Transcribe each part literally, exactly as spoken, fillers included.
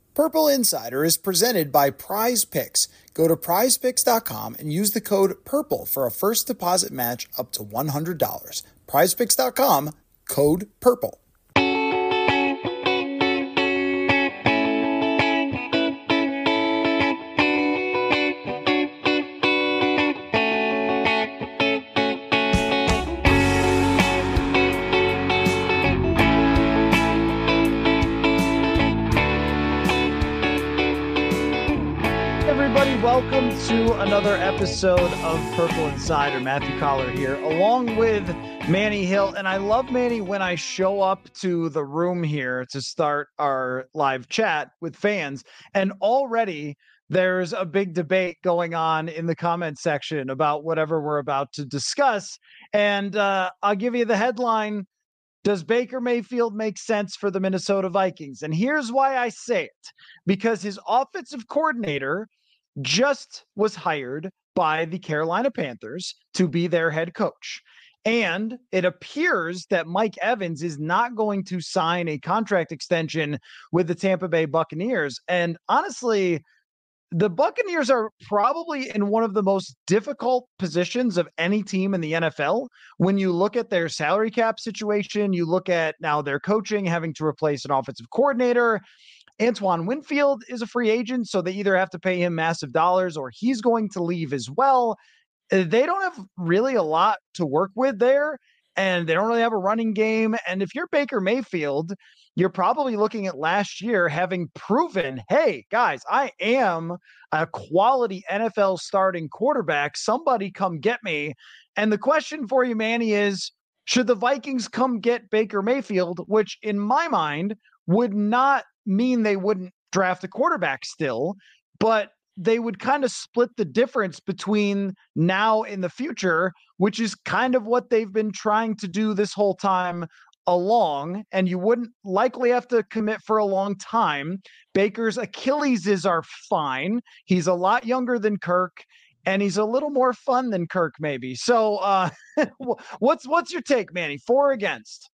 Purple Insider is presented by Prize Picks. Go to prize picks dot com and use the code PURPLE for a first deposit match up to one hundred dollars. prize picks dot com, code PURPLE. Welcome to another episode of Purple Insider. Matthew Collar here, along with Manny Hill. And I love Manny when I show up to the room here to start our live chat with fans. And already there's a big debate going on in the comment section about whatever we're about to discuss. And uh, I'll give you the headline. Does Baker Mayfield make sense for the Minnesota Vikings? And here's why I say it. Because his offensive coordinator just was hired by the Carolina Panthers to be their head coach. And it appears that Mike Evans is not going to sign a contract extension with the Tampa Bay Buccaneers. And honestly, the Buccaneers are probably in one of the most difficult positions of any team in the N F L. When you look at their salary cap situation, you look at now their coaching, having to replace an offensive coordinator. Antoine Winfield is a free agent, so they either have to pay him massive dollars or he's going to leave as well. They don't have really a lot to work with there, and they don't really have a running game. And if you're Baker Mayfield, you're probably looking at last year having proven, hey, guys, I am a quality N F L starting quarterback. Somebody come get me. And the question for you, Manny, is should the Vikings come get Baker Mayfield, which in my mind would not mean they wouldn't draft a quarterback still, but they would kind of split the difference between now and the future, which is kind of what they've been trying to do this whole time along. And you wouldn't likely have to commit for a long time. Baker's Achilleses are fine. He's a lot younger than Kirk, and he's a little more fun than Kirk, maybe. So uh, what's what's your take, Manny? For or against?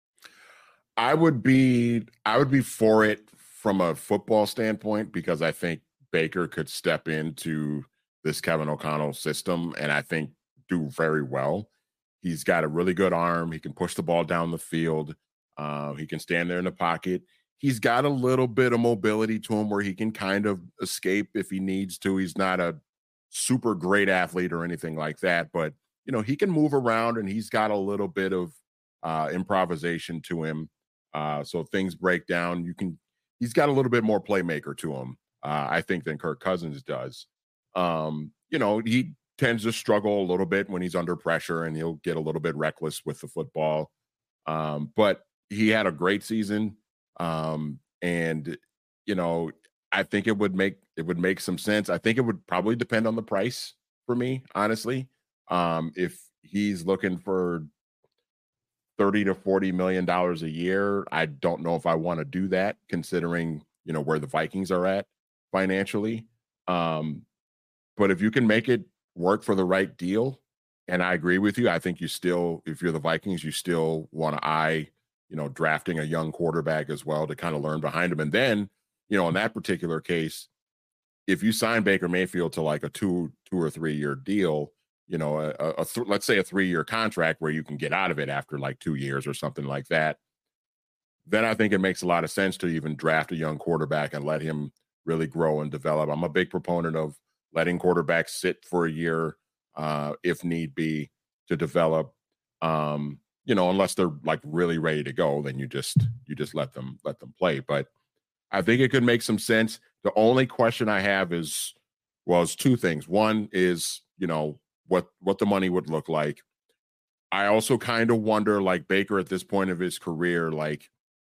I would be I would be for it from a football standpoint, because I think Baker could step into this Kevin O'Connell system and I think do very well. He's got a really good arm. He can push the ball down the field. Uh, he can stand there in the pocket. He's got a little bit of mobility to him where he can kind of escape if he needs to. He's not a super great athlete or anything like that, but you know, he can move around and he's got a little bit of uh, improvisation to him. Uh, so if things break down, you can, he's got a little bit more playmaker to him, uh, I think, than Kirk Cousins does. Um, you know, he tends to struggle a little bit when he's under pressure and he'll get a little bit reckless with the football. Um, but he had a great season. Um, and, you know, I think it would make, it would make some sense. I think it would probably depend on the price for me, honestly. Um, if he's looking for thirty to forty million dollars a year, I don't know if I want to do that, considering, you know, where the Vikings are at financially. Um, but if you can make it work for the right deal, and I agree with you, I think you still, if you're the Vikings, you still want to eye, you know, drafting a young quarterback as well to kind of learn behind him. And then, you know, in that particular case, if you sign Baker Mayfield to like a two, two or three year deal, you know, a, a, a th- let's say a three-year contract where you can get out of it after like two years or something like that, then I think it makes a lot of sense to even draft a young quarterback and let him really grow and develop. I'm a big proponent of letting quarterbacks sit for a year, uh, if need be, to develop. Um, you know, unless they're like really ready to go, then you just you just let them let them play. But I think it could make some sense. The only question I have is, well, it's two things. One is, you know, what what the money would look like. I also kind of wonder, like, Baker at this point of his career, like,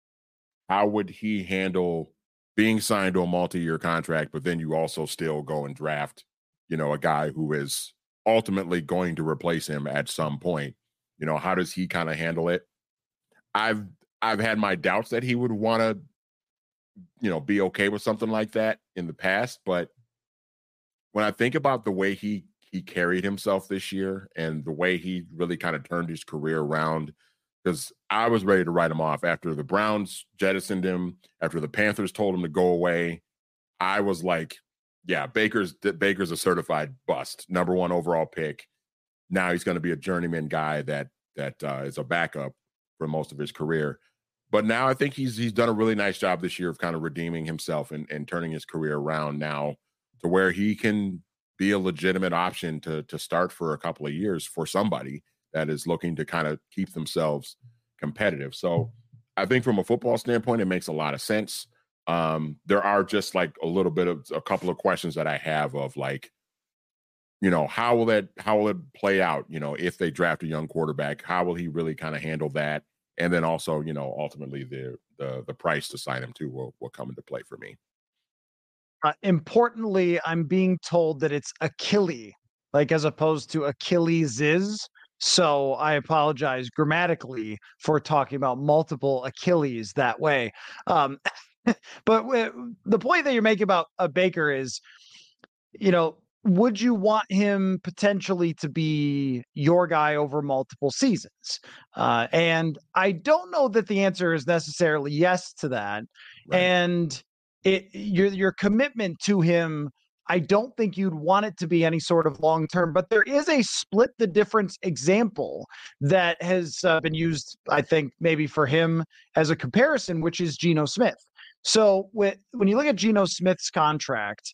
how would he handle being signed to a multi-year contract, but then you also still go and draft, you know, a guy who is ultimately going to replace him at some point. You know, how does he kind of handle it? I've I've had my doubts that he would want to, you know, be okay with something like that in the past, but when I think about the way he he carried himself this year and the way he really kind of turned his career around, because I was ready to write him off after the Browns jettisoned him, after the Panthers told him to go away. I was like, yeah, Baker's Baker's a certified bust, number one overall pick. Now he's going to be a journeyman guy that that uh, is a backup for most of his career. But now I think he's he's done a really nice job this year of kind of redeeming himself and, and turning his career around now to where he can be a legitimate option to to start for a couple of years for somebody that is looking to kind of keep themselves competitive. So I think from a football standpoint, it makes a lot of sense. Um, there are just like a little bit of a couple of questions that I have of like, you know, how will that, how will it play out? You know, if they draft a young quarterback, how will he really kind of handle that? And then also, you know, ultimately the, the, the price to sign him to will, will come into play for me. Uh, importantly, I'm being told that it's Achilles, like as opposed to Achilles is. So I apologize grammatically for talking about multiple Achilles that way. Um, but w- the point that you're making about a Baker is, you know, would you want him potentially to be your guy over multiple seasons? Uh, and I don't know that the answer is necessarily yes to that. Right. And it your your commitment to him, I don't think you'd want it to be any sort of long term, but there is a split the difference example that has uh, been used, I think, maybe for him as a comparison, which is Geno Smith. So when, when you look at Geno Smith's contract,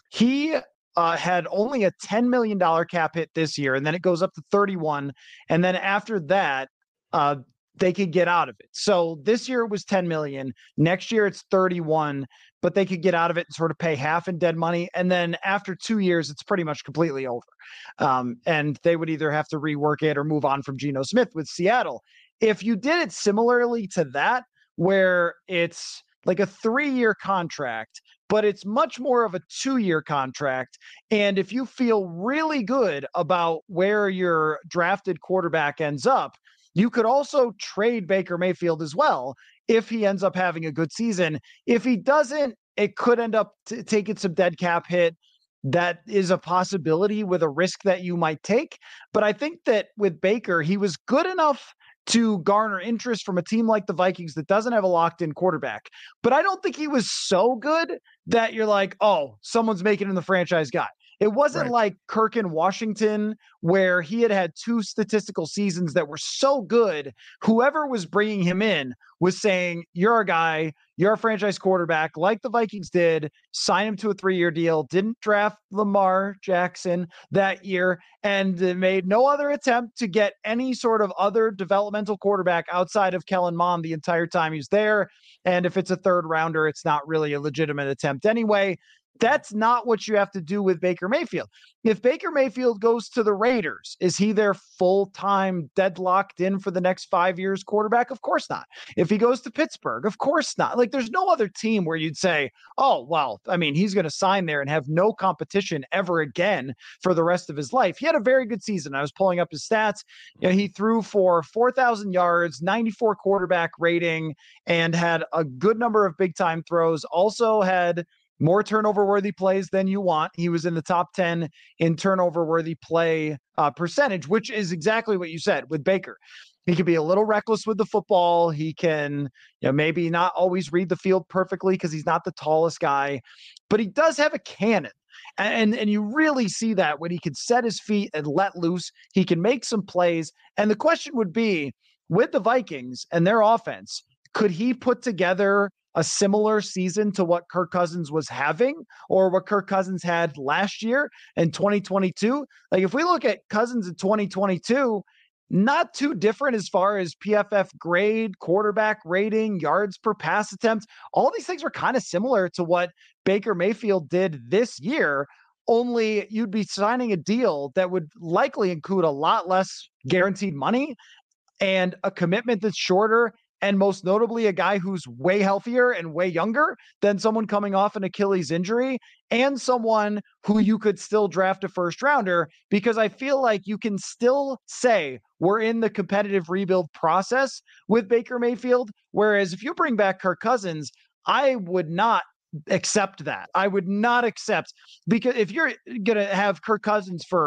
he uh, had only a ten million dollars cap hit this year, and then it goes up to thirty-one. And then after that, uh, they could get out of it. So this year it was ten million dollars. Next year it's thirty-one, but they could get out of it and sort of pay half in dead money. And then after two years, it's pretty much completely over. Um, and they would either have to rework it or move on from Geno Smith with Seattle. If you did it similarly to that, where it's like a three-year contract, but it's much more of a two-year contract. And if you feel really good about where your drafted quarterback ends up, you could also trade Baker Mayfield as well if he ends up having a good season. If he doesn't, it could end up t- taking some dead cap hit. That is a possibility with a risk that you might take. But I think that with Baker, he was good enough to garner interest from a team like the Vikings that doesn't have a locked-in quarterback. But I don't think he was so good that you're like, oh, someone's making him the franchise guy. It wasn't right. like Kirk in Washington, where he had had two statistical seasons that were so good. Whoever was bringing him in was saying, you're a guy, you're a franchise quarterback, like the Vikings did, sign him to a three-year deal, didn't draft Lamar Jackson that year, and made no other attempt to get any sort of other developmental quarterback outside of Kellen Mond the entire time he's there. And if it's a third rounder, it's not really a legitimate attempt anyway. That's not what you have to do with Baker Mayfield. If Baker Mayfield goes to the Raiders, is he their full-time deadlocked in for the next five years quarterback? Of course not. If he goes to Pittsburgh, of course not. Like, there's no other team where you'd say, oh, well, I mean, he's going to sign there and have no competition ever again for the rest of his life. He had a very good season. I was pulling up his stats. You know, he threw for four thousand yards, ninety-four quarterback rating, and had a good number of big-time throws. Also had more turnover-worthy plays than you want. He was in the top ten in turnover-worthy play uh, percentage, which is exactly what you said with Baker. He can be a little reckless with the football. He can, you know, maybe not always read the field perfectly because he's not the tallest guy, but he does have a cannon. And, and you really see that when he can set his feet and let loose, he can make some plays. And the question would be, with the Vikings and their offense, could he put together a similar season to what Kirk Cousins was having or what Kirk Cousins had last year in twenty twenty-two? Like, if we look at Cousins in twenty twenty-two, not too different as far as P F F grade, quarterback rating, yards per pass attempt. All these things were kind of similar to what Baker Mayfield did this year, only you'd be signing a deal that would likely include a lot less guaranteed money and a commitment that's shorter, and most notably a guy who's way healthier and way younger than someone coming off an Achilles injury, and someone who you could still draft a first rounder, because I feel like you can still say we're in the competitive rebuild process with Baker Mayfield. Whereas if you bring back Kirk Cousins, I would not accept that. I would not accept, because if you're going to have Kirk Cousins for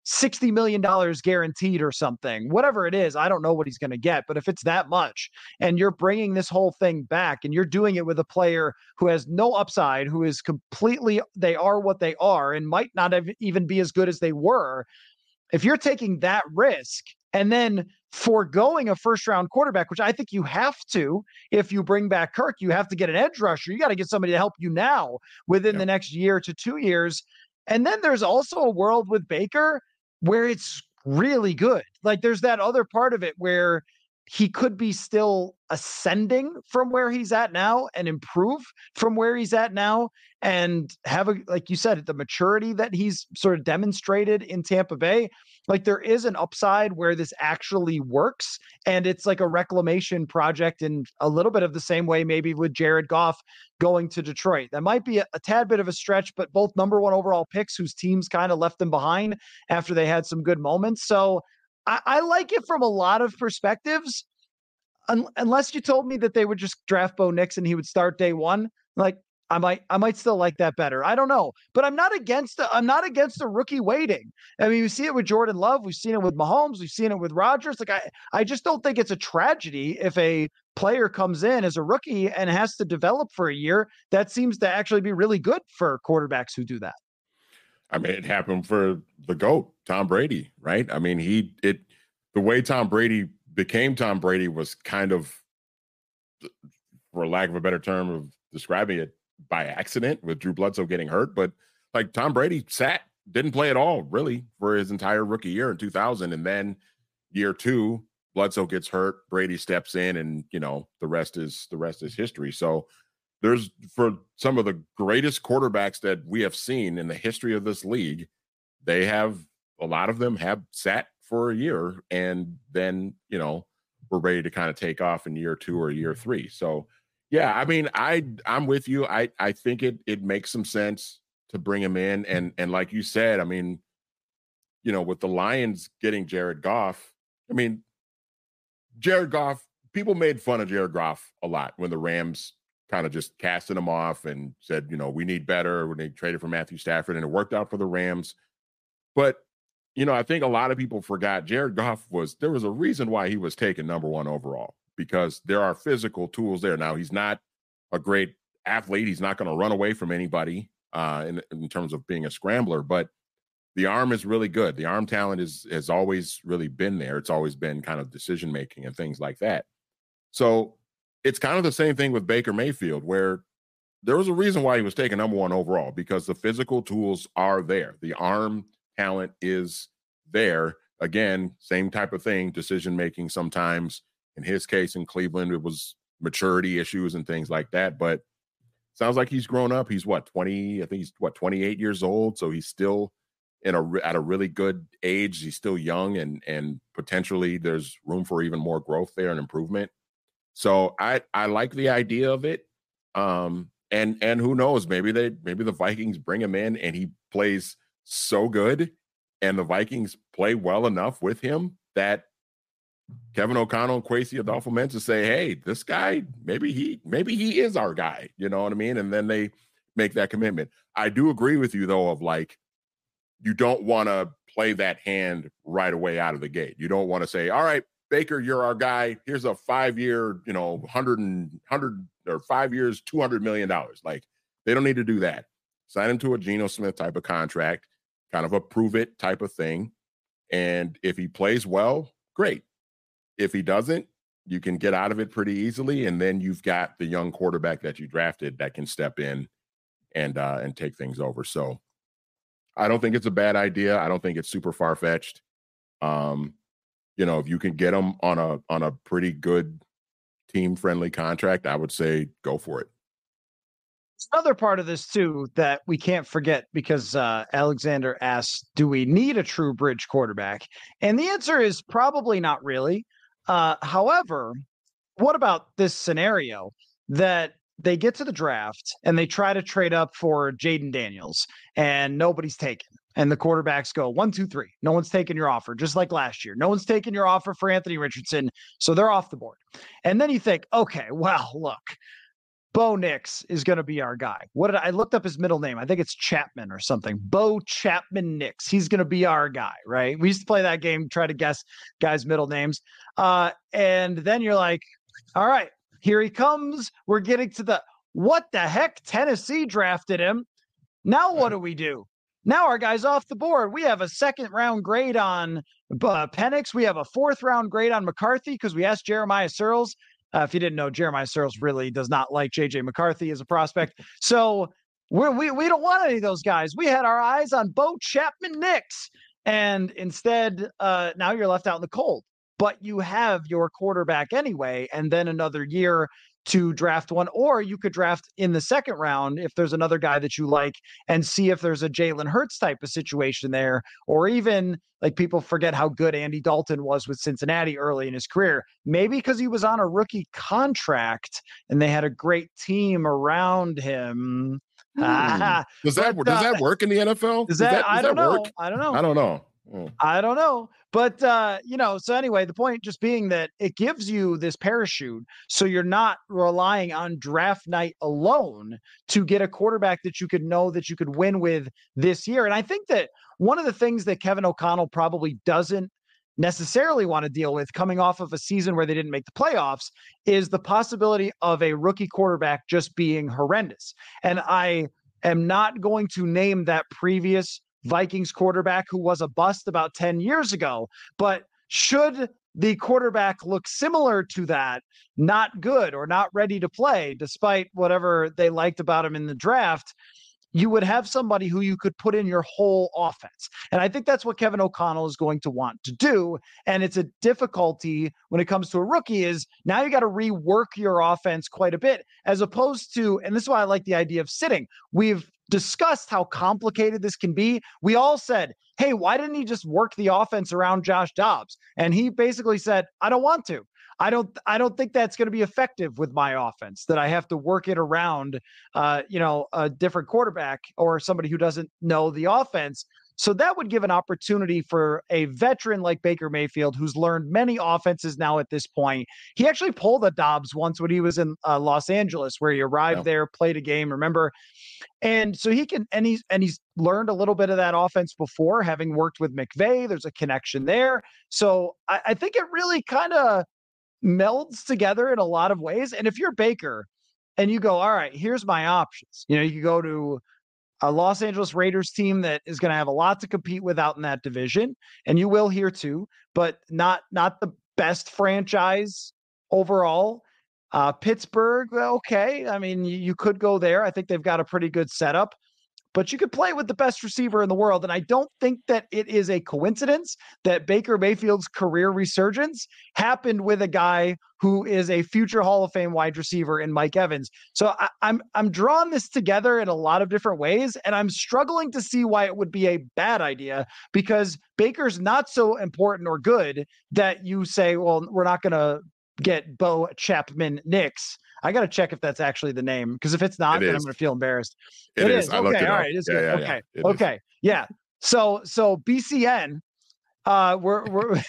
sixty million dollars guaranteed or something, whatever it is. I don't know what he's going to get, but if it's that much and you're bringing this whole thing back and you're doing it with a player who has no upside, who is completely, they are what they are and might not have even be as good as they were. If you're taking that risk and then foregoing a first round quarterback, which I think you have to, if you bring back Kirk, you have to get an edge rusher. You got to get somebody to help you now within yep. the next year to two years. And then there's also a world with Baker where it's really good. Like there's that other part of it where he could be still ascending from where he's at now and improve from where he's at now and have a, like you said, the maturity that he's sort of demonstrated in Tampa Bay. Like there is an upside where this actually works and it's like a reclamation project in a little bit of the same way, maybe with Jared Goff going to Detroit. That might be a, a tad bit of a stretch, but both number one overall picks whose teams kind of left them behind after they had some good moments. So I, I like it from a lot of perspectives, un- unless you told me that they would just draft Bo Nix and he would start day one. Like, I might, I might still like that better. I don't know, but I'm not against, I'm not against a rookie waiting. I mean, we see it with Jordan Love. We've seen it with Mahomes. We've seen it with Rodgers. Like, I, I just don't think it's a tragedy if a player comes in as a rookie and has to develop for a year. That seems to actually be really good for quarterbacks who do that. I mean, it happened for the GOAT, Tom Brady, right? I mean, he, it, the way Tom Brady became Tom Brady was kind of, for lack of a better term of describing it, by accident with Drew Bledsoe getting hurt. But like Tom Brady sat, didn't play at all really for his entire rookie year in two thousand. And then year two, Bledsoe gets hurt, Brady steps in, and you know, the rest is the rest is history. So there's, for some of the greatest quarterbacks that we have seen in the history of this league, they have, a lot of them have sat for a year and then, you know, we're ready to kind of take off in year two or year three. So yeah, I mean, I I'm with you. I I think it it makes some sense to bring him in, and and like you said, I mean, you know, with the Lions getting Jared Goff, I mean, Jared Goff, people made fun of Jared Goff a lot when the Rams kind of just casted him off and said, you know, we need better when they traded for Matthew Stafford, and it worked out for the Rams. But you know, I think a lot of people forgot Jared Goff was, there was a reason why he was taken number one overall, because there are physical tools there. Now, he's not a great athlete. He's not going to run away from anybody uh, in, in terms of being a scrambler, but the arm is really good. The arm talent is has always really been there. It's always been kind of decision-making and things like that. So it's kind of the same thing with Baker Mayfield, where there was a reason why he was taken number one overall, because the physical tools are there. The arm talent is there. Again, same type of thing, decision-making sometimes. In his case, in Cleveland, it was maturity issues and things like that. But sounds like he's grown up. He's what, twenty? I think he's what, twenty-eight years old. So he's still in a at a really good age. He's still young, and and potentially there's room for even more growth there and improvement. So I I like the idea of it. Um, and and who knows? Maybe they maybe the Vikings bring him in and he plays so good, and the Vikings play well enough with him that Kevin O'Connell and Kwesi Adolfo-Mensah say, hey, this guy, maybe he, maybe he is our guy. You know what I mean? And then they make that commitment. I do agree with you, though, of like, you don't want to play that hand right away out of the gate. You don't want to say, all right, Baker, you're our guy. Here's a five-year, you know, one hundred and one hundred or five years, two hundred million dollars. Like, they don't need to do that. Sign him to a Geno Smith type of contract, kind of a prove it type of thing. And if he plays well, great. If he doesn't, you can get out of it pretty easily. And then you've got the young quarterback that you drafted that can step in and, uh, and take things over. So I don't think it's a bad idea. I don't think it's super far-fetched. Um, you know, if you can get him on a, on a pretty good team-friendly contract, I would say go for it. Another part of this too that we can't forget, because uh, Alexander asks, do we need a true bridge quarterback? And the answer is probably not really. Uh, however, what about this scenario that they get to the draft and they try to trade up for Jaden Daniels and nobody's taken? And the quarterbacks go one, two, three. No one's taking your offer, just like last year. No one's taking your offer for Anthony Richardson. So they're off the board. And then you think, okay, well, look, Bo Nix is going to be our guy. What did I, I looked up his middle name? I think it's Chapman or something. Bo Chapman Nix. He's going to be our guy, right? We used to play that game, try to guess guys' middle names. Uh, and then you're like, all right, here he comes. We're getting to the, what the heck? Tennessee drafted him. Now what do we do? Now our guy's off the board. We have a second round grade on uh, Penix. We have a fourth round grade on McCarthy because we asked Jeremiah Searles. Uh, if you didn't know, Jeremiah Searles really does not like J J McCarthy as a prospect. So we're, we we don't want any of those guys. We had our eyes on Bo Chapman Nix. And instead, uh, now you're left out in the cold. But you have your quarterback anyway, and then another year to draft one, or you could draft in the second round if there's another guy that you like and see if there's a Jalen Hurts type of situation there, or even like people forget how good Andy Dalton was with Cincinnati early in his career, maybe because he was on a rookie contract and they had a great team around him. Hmm. Ah, does that but, does uh, that work in the N F L? Does that, does that does I don't that know. Work? I don't know. I don't know. Mm. I don't know. But, uh, you know, so anyway, the point just being that it gives you this parachute. So you're not relying on draft night alone to get a quarterback that you could know that you could win with this year. And I think that one of the things that Kevin O'Connell probably doesn't necessarily want to deal with coming off of a season where they didn't make the playoffs is the possibility of a rookie quarterback just being horrendous. And I am not going to name that previous Vikings quarterback who was a bust about ten years ago, but should the quarterback look similar to that, not good or not ready to play, despite whatever they liked about him in the draft, you would have somebody who you could put in your whole offense. And I think that's what Kevin O'Connell is going to want to do. And it's a difficulty when it comes to a rookie is now you got to rework your offense quite a bit, as opposed to, and this is why I like the idea of sitting. We've discussed how complicated this can be. We all said, hey, why didn't he just work the offense around Josh Dobbs? And he basically said, I don't want to. I don't I don't think that's going to be effective with my offense, that I have to work it around, uh, you know, a different quarterback or somebody who doesn't know the offense. So that would give an opportunity for a veteran like Baker Mayfield, who's learned many offenses now at this point. He actually pulled a Dobbs once when he was in uh, Los Angeles, where he arrived yeah. there, played a game, remember? And so he can, and he's, and he's learned a little bit of that offense before, having worked with McVay. There's a connection there. So I, I think it really kind of melds together in a lot of ways. And if you're Baker and you go, all right, here's my options, you know, you could go to a Los Angeles Raiders team that is going to have a lot to compete with out in that division. And you will here too, but not, not the best franchise overall. Uh, Pittsburgh, okay. I mean, you, you could go there. I think they've got a pretty good setup, but you could play with the best receiver in the world. And I don't think that it is a coincidence that Baker Mayfield's career resurgence happened with a guy who is a future Hall of Fame wide receiver in Mike Evans. So I, I'm, I'm drawing this together in a lot of different ways, and I'm struggling to see why it would be a bad idea, because Baker's not so important or good that you say, well, we're not going to get Bo Chapman Nix. I got to check if that's actually the name, because if it's not, it then is. I'm going to feel embarrassed. It, it is. is. I Okay. It all up. right. It's yeah, good. yeah, okay. Yeah. Okay. Is. Yeah. So, so B C N, uh, we're, we're,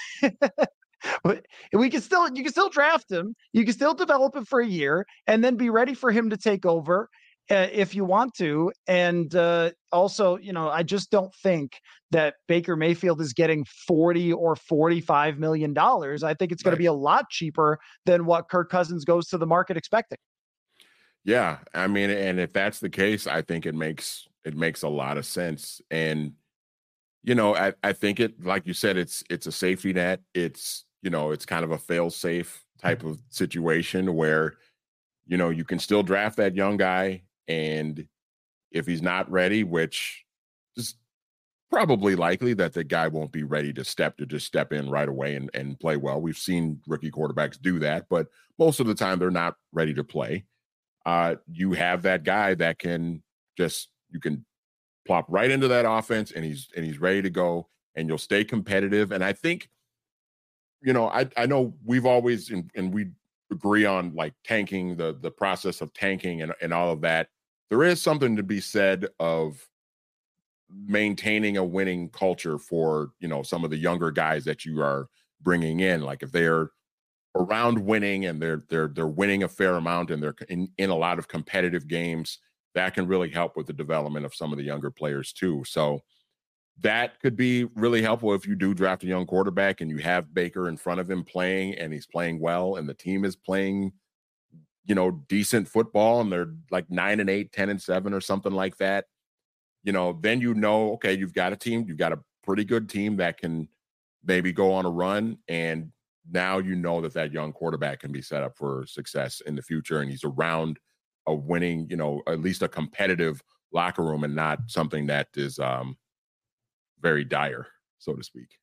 we can still, you can still draft him. You can still develop him for a year and then be ready for him to take over uh, if you want to. And uh, also, you know, I just don't think that Baker Mayfield is getting forty or forty-five million dollars. I think it's going right. to be a lot cheaper than what Kirk Cousins goes to the market expecting. Yeah. I mean, and if that's the case, I think it makes, it makes a lot of sense. And, you know, I, I think it, like you said, it's, it's a safety net. It's, you know, it's kind of a fail safe type of situation where, you know, you can still draft that young guy. And if he's not ready, which is probably likely that the guy won't be ready to step to just step in right away and, and play well. We've seen rookie quarterbacks do that, but most of the time they're not ready to play. Uh, you have that guy that can just, you can plop right into that offense and he's, and he's ready to go, and you'll stay competitive. And I think, you know, I, I know we've always, and, and we agree on like tanking, the, the process of tanking and, and all of that. There is something to be said of maintaining a winning culture for, you know, some of the younger guys that you are bringing in. Like if they're around winning, and they're they're they're winning a fair amount, and they're in, in a lot of competitive games, that can really help with the development of some of the younger players too. So that could be really helpful if you do draft a young quarterback and you have Baker in front of him playing, and he's playing well, and the team is playing, you know, decent football, and they're like nine and eight, ten and seven or something like that. You know, then you know, okay, you've got a team, you've got a pretty good team that can maybe go on a run, and now you know that that young quarterback can be set up for success in the future, and he's around a winning, you know, at least a competitive locker room, and not something that is um, very dire, so to speak.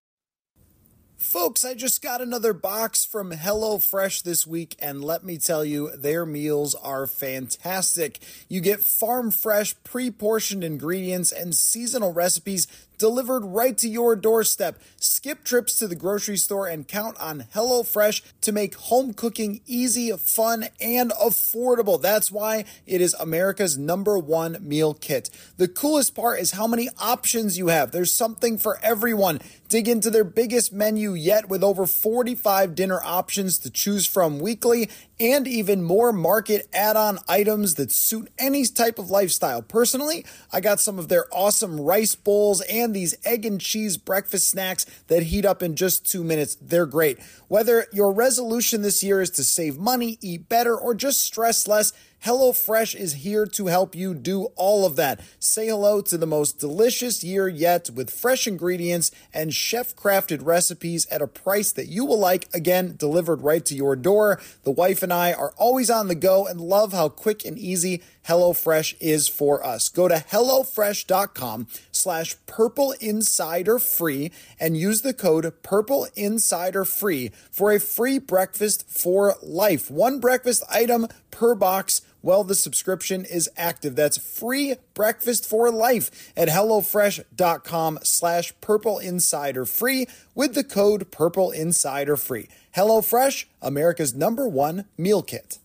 Folks, I just got another box from HelloFresh this week, and let me tell you, their meals are fantastic. You get farm fresh, pre-portioned ingredients and seasonal recipes delivered right to your doorstep. Skip trips to the grocery store and count on HelloFresh to make home cooking easy, fun, and affordable. That's why it is America's number one meal kit. The coolest part is how many options you have. There's something for everyone. Dig into their biggest menu yet with over forty-five dinner options to choose from weekly, and even more market add-on items that suit any type of lifestyle. Personally, I got some of their awesome rice bowls and these egg and cheese breakfast snacks that heat up in just two minutes. They're great. Whether your resolution this year is to save money, eat better, or just stress less, HelloFresh is here to help you do all of that. Say hello to the most delicious year yet with fresh ingredients and chef-crafted recipes at a price that you will like, again, delivered right to your door. The wife and I are always on the go and love how quick and easy HelloFresh is for us. Go to HelloFresh.com slash Purple Insider free and use the code Purple Insider free for a free breakfast for life. One breakfast item per box while the subscription is active. That's free breakfast for life at HelloFresh.com slash Purple Insider free with the code Purple Insider free. HelloFresh, America's number one meal kit.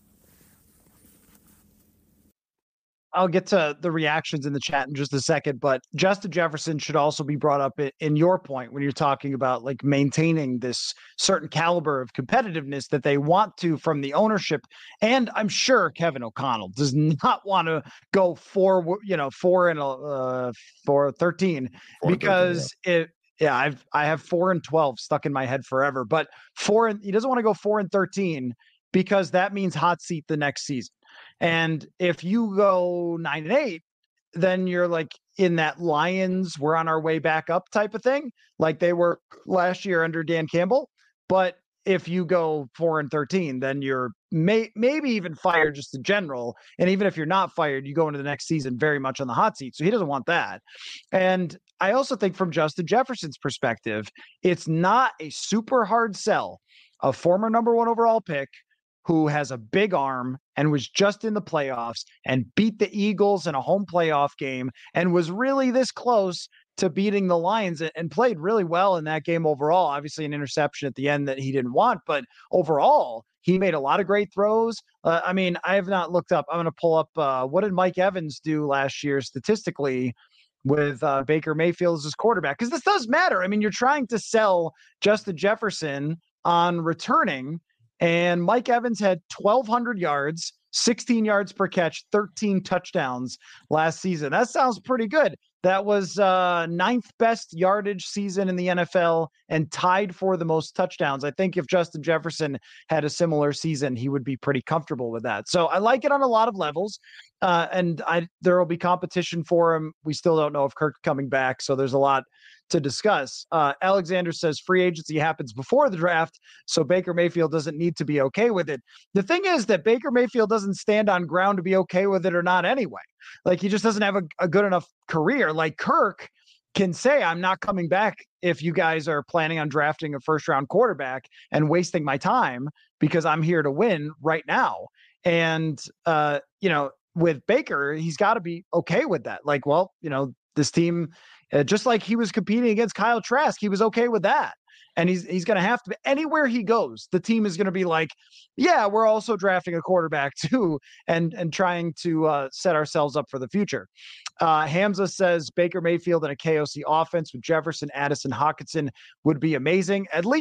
I'll get to the reactions in the chat in just a second, but Justin Jefferson should also be brought up in, in your point when you're talking about like maintaining this certain caliber of competitiveness that they want to from the ownership. And I'm sure Kevin O'Connell does not want to go four, you know, four and uh, four thirteen four because thirteen, yeah. it. Yeah, I've I have four and twelve stuck in my head forever, but four and he doesn't want to go four and thirteen because that means hot seat the next season. And if you go nine and eight, then you're like in that Lions, we're on our way back up type of thing, like they were last year under Dan Campbell. But if you go four and thirteen, then you're may, maybe even fired just in general. And even if you're not fired, you go into the next season very much on the hot seat. So he doesn't want that. And I also think from Justin Jefferson's perspective, it's not a super hard sell. A former number one overall pick who has a big arm and was just in the playoffs and beat the Eagles in a home playoff game and was really this close to beating the Lions and played really well in that game overall. Obviously an interception at the end that he didn't want, but overall he made a lot of great throws. Uh, I mean, I have not looked up. I'm going to pull up uh, what did Mike Evans do last year statistically with uh, Baker Mayfield as his quarterback? Because this does matter. I mean, you're trying to sell Justin Jefferson on returning, and Mike Evans had twelve hundred yards, sixteen yards per catch, thirteen touchdowns last season. That sounds pretty good. That was uh, ninth best yardage season in the N F L and tied for the most touchdowns. I think if Justin Jefferson had a similar season, he would be pretty comfortable with that. So I like it on a lot of levels. Uh, and I there will be competition for him. We still don't know if Kirk's coming back, so there's a lot to discuss. Uh, Alexander says free agency happens before the draft, so Baker Mayfield doesn't need to be okay with it. The thing is that Baker Mayfield doesn't stand on ground to be okay with it or not anyway. Like, he just doesn't have a, a good enough career. Like, Kirk can say, I'm not coming back if you guys are planning on drafting a first round quarterback and wasting my time because I'm here to win right now. And, uh, you know, with Baker, he's got to be okay with that. Like, well, you know, this team, uh, just like he was competing against Kyle Trask, he was okay with that. And he's he's going to have to, anywhere he goes, the team is going to be like, yeah, we're also drafting a quarterback too, and and trying to uh, set ourselves up for the future. Uh, Hamza says Baker Mayfield in a K O C offense with Jefferson, Addison, Hockenson would be amazing. At least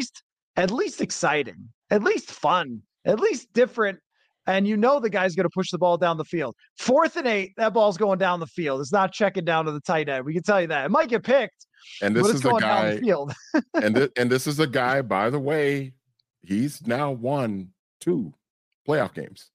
at least exciting, at least fun, at least different. And you know the guy's going to push the ball down the field. Fourth and eight, that ball's going down the field. It's not checking down to the tight end. We can tell you that. It might get picked, and this but it's is going a guy, down the field. and, th- and this is a guy, by the way, he's now won two playoff games.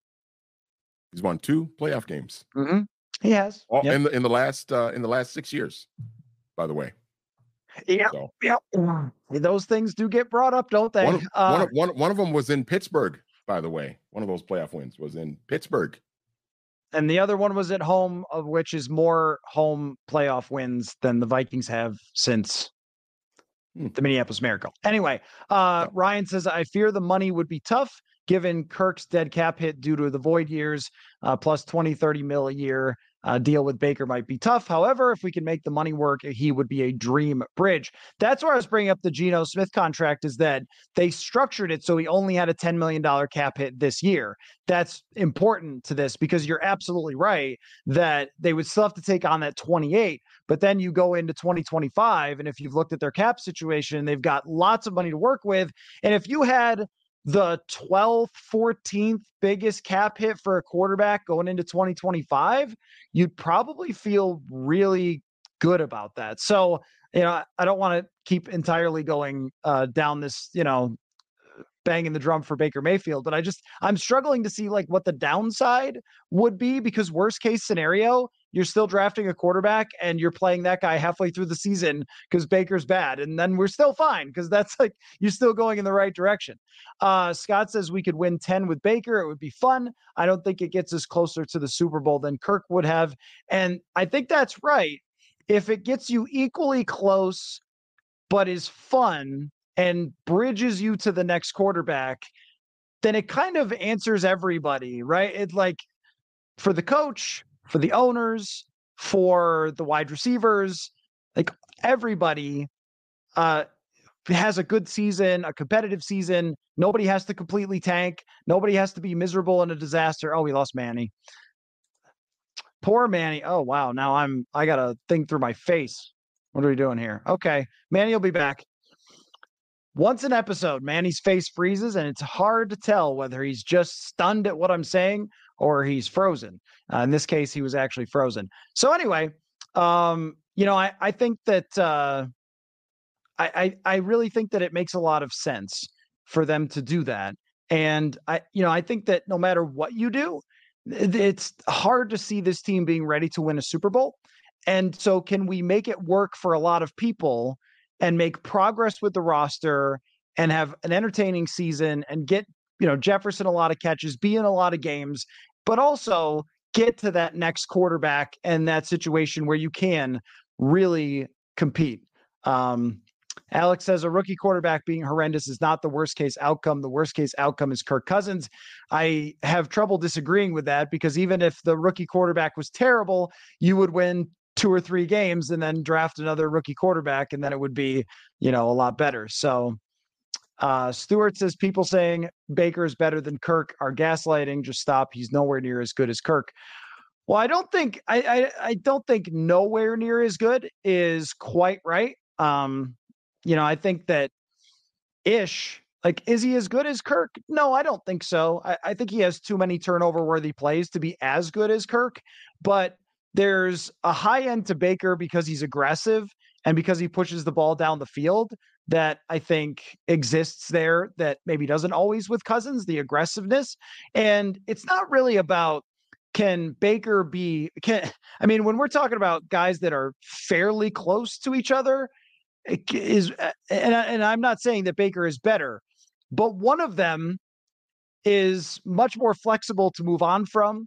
He's won two playoff games. Mm-hmm. He has. All, yep. in the in the last uh, in the last six years, by the way. Yeah, so. yep. Those things do get brought up, don't they? One of, uh, one, of, one, one of them was in Pittsburgh, by the way. One of those playoff wins was in Pittsburgh. And the other one was at home, of which is more home playoff wins than the Vikings have since hmm. the Minneapolis Miracle. Anyway, uh, oh. Ryan says, I fear the money would be tough given Kirk's dead cap hit due to the void years, uh, plus twenty, thirty mil a year. Uh, deal with Baker might be tough. However, if we can make the money work, he would be a dream bridge. That's where I was bringing up the Geno Smith contract, is that they structured it so he only had a ten million dollars cap hit this year. That's important to this, because you're absolutely right that they would still have to take on that twenty-eight, but then you go into twenty twenty-five, and if you've looked at their cap situation, they've got lots of money to work with. And if you had the twelfth, fourteenth biggest cap hit for a quarterback going into twenty twenty-five, you'd probably feel really good about that. So, you know, I don't want to keep entirely going uh, down this, you know, banging the drum for Baker Mayfield, but I just, I'm struggling to see like what the downside would be, because worst case scenario, you're still drafting a quarterback and you're playing that guy halfway through the season because Baker's bad. And then we're still fine, because that's like, you're still going in the right direction. Uh, Scott says we could win ten with Baker. It would be fun. I don't think it gets us closer to the Super Bowl than Kirk would have. And I think that's right. If it gets you equally close, but is fun and bridges you to the next quarterback, then it kind of answers everybody, right? It's like, for the coach, for the owners, for the wide receivers, like everybody uh, has a good season, a competitive season. Nobody has to completely tank. Nobody has to be miserable in a disaster. Oh, we lost Manny. Poor Manny. Oh, wow. Now I'm, I got to think through my face. What are we doing here? Okay. Manny will be back. Once an episode, Manny's face freezes, and it's hard to tell whether he's just stunned at what I'm saying or he's frozen. Uh, in this case, he was actually frozen. So anyway, um, you know, I, I think that uh, I, I I really think that it makes a lot of sense for them to do that. And I, you know, I think that no matter what you do, it's hard to see this team being ready to win a Super Bowl. And so can we make it work for a lot of people and make progress with the roster and have an entertaining season and get, you know, Jefferson a lot of catches, be in a lot of games, but also get to that next quarterback and that situation where you can really compete. Um, Alex says a rookie quarterback being horrendous is not the worst case outcome. The worst case outcome is Kirk Cousins. I have trouble disagreeing with that, because even if the rookie quarterback was terrible, you would win two or three games and then draft another rookie quarterback, and then it would be, you know, a lot better. So uh, Stewart says people saying Baker is better than Kirk are gaslighting. Just stop. He's nowhere near as good as Kirk. Well, I don't think I, I, I don't think nowhere near as good is quite right. Um, you know, I think that ish, like, is he as good as Kirk? No, I don't think so. I, I think he has too many turnover worthy plays to be as good as Kirk, but there's a high end to Baker because he's aggressive and because he pushes the ball down the field that I think exists there that maybe doesn't always with Cousins, the aggressiveness. And it's not really about, can Baker be, can, I mean, when we're talking about guys that are fairly close to each other, it is, and, and I'm not saying that Baker is better, but one of them is much more flexible to move on from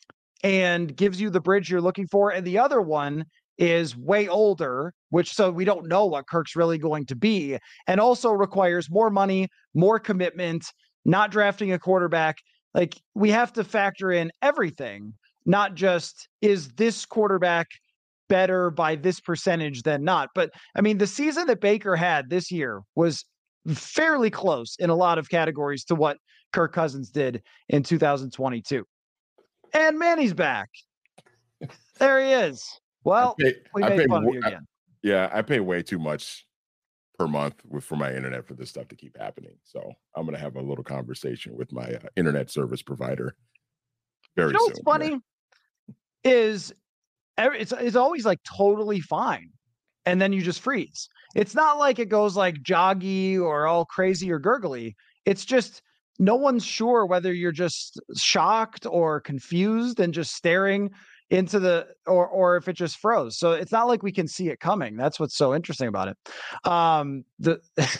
and gives you the bridge you're looking for. And the other one is way older, which, so we don't know what Kirk's really going to be, and also requires more money, more commitment, not drafting a quarterback. Like, we have to factor in everything, not just, is this quarterback better by this percentage than not. But I mean, the season that Baker had this year was fairly close in a lot of categories to what Kirk Cousins did in two thousand twenty-two. And Manny's back. There he is. Well, pay, we made fun of you again. I, yeah, I pay way too much per month with for my internet for this stuff to keep happening. So I'm going to have a little conversation with my uh, internet service provider very you know soon. what's funny yeah. is it's it's always like totally fine, and then you just freeze. It's not like it goes like joggy or all crazy or gurgly. It's just no one's sure whether you're just shocked or confused and just staring into the or or if it just froze. So it's not like we can see it coming. That's what's so interesting about it. Um the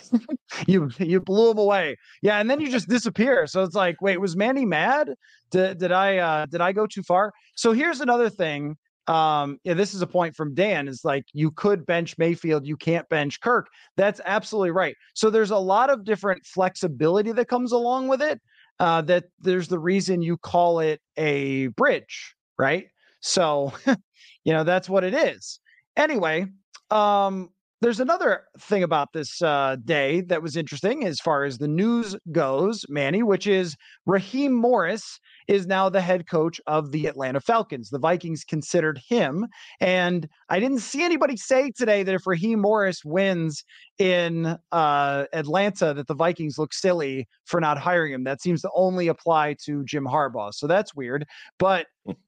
you you blew him away. Yeah, and then you just disappear. So it's like, wait, was Manny mad? Did did I uh did I go too far? So here's another thing. Um, yeah, this is a point from Dan, is like, you could bench Mayfield, you can't bench Kirk. That's absolutely right. So there's a lot of different flexibility that comes along with it. Uh, that there's the reason you call it a bridge, right? So, you know, that's what it is. Anyway, um, there's another thing about this uh, day that was interesting as far as the news goes, Manny, which is Raheem Morris is now the head coach of the Atlanta Falcons. The Vikings considered him. And I didn't see anybody say today that if Raheem Morris wins in uh, Atlanta, that the Vikings look silly for not hiring him. That seems to only apply to Jim Harbaugh. So that's weird. But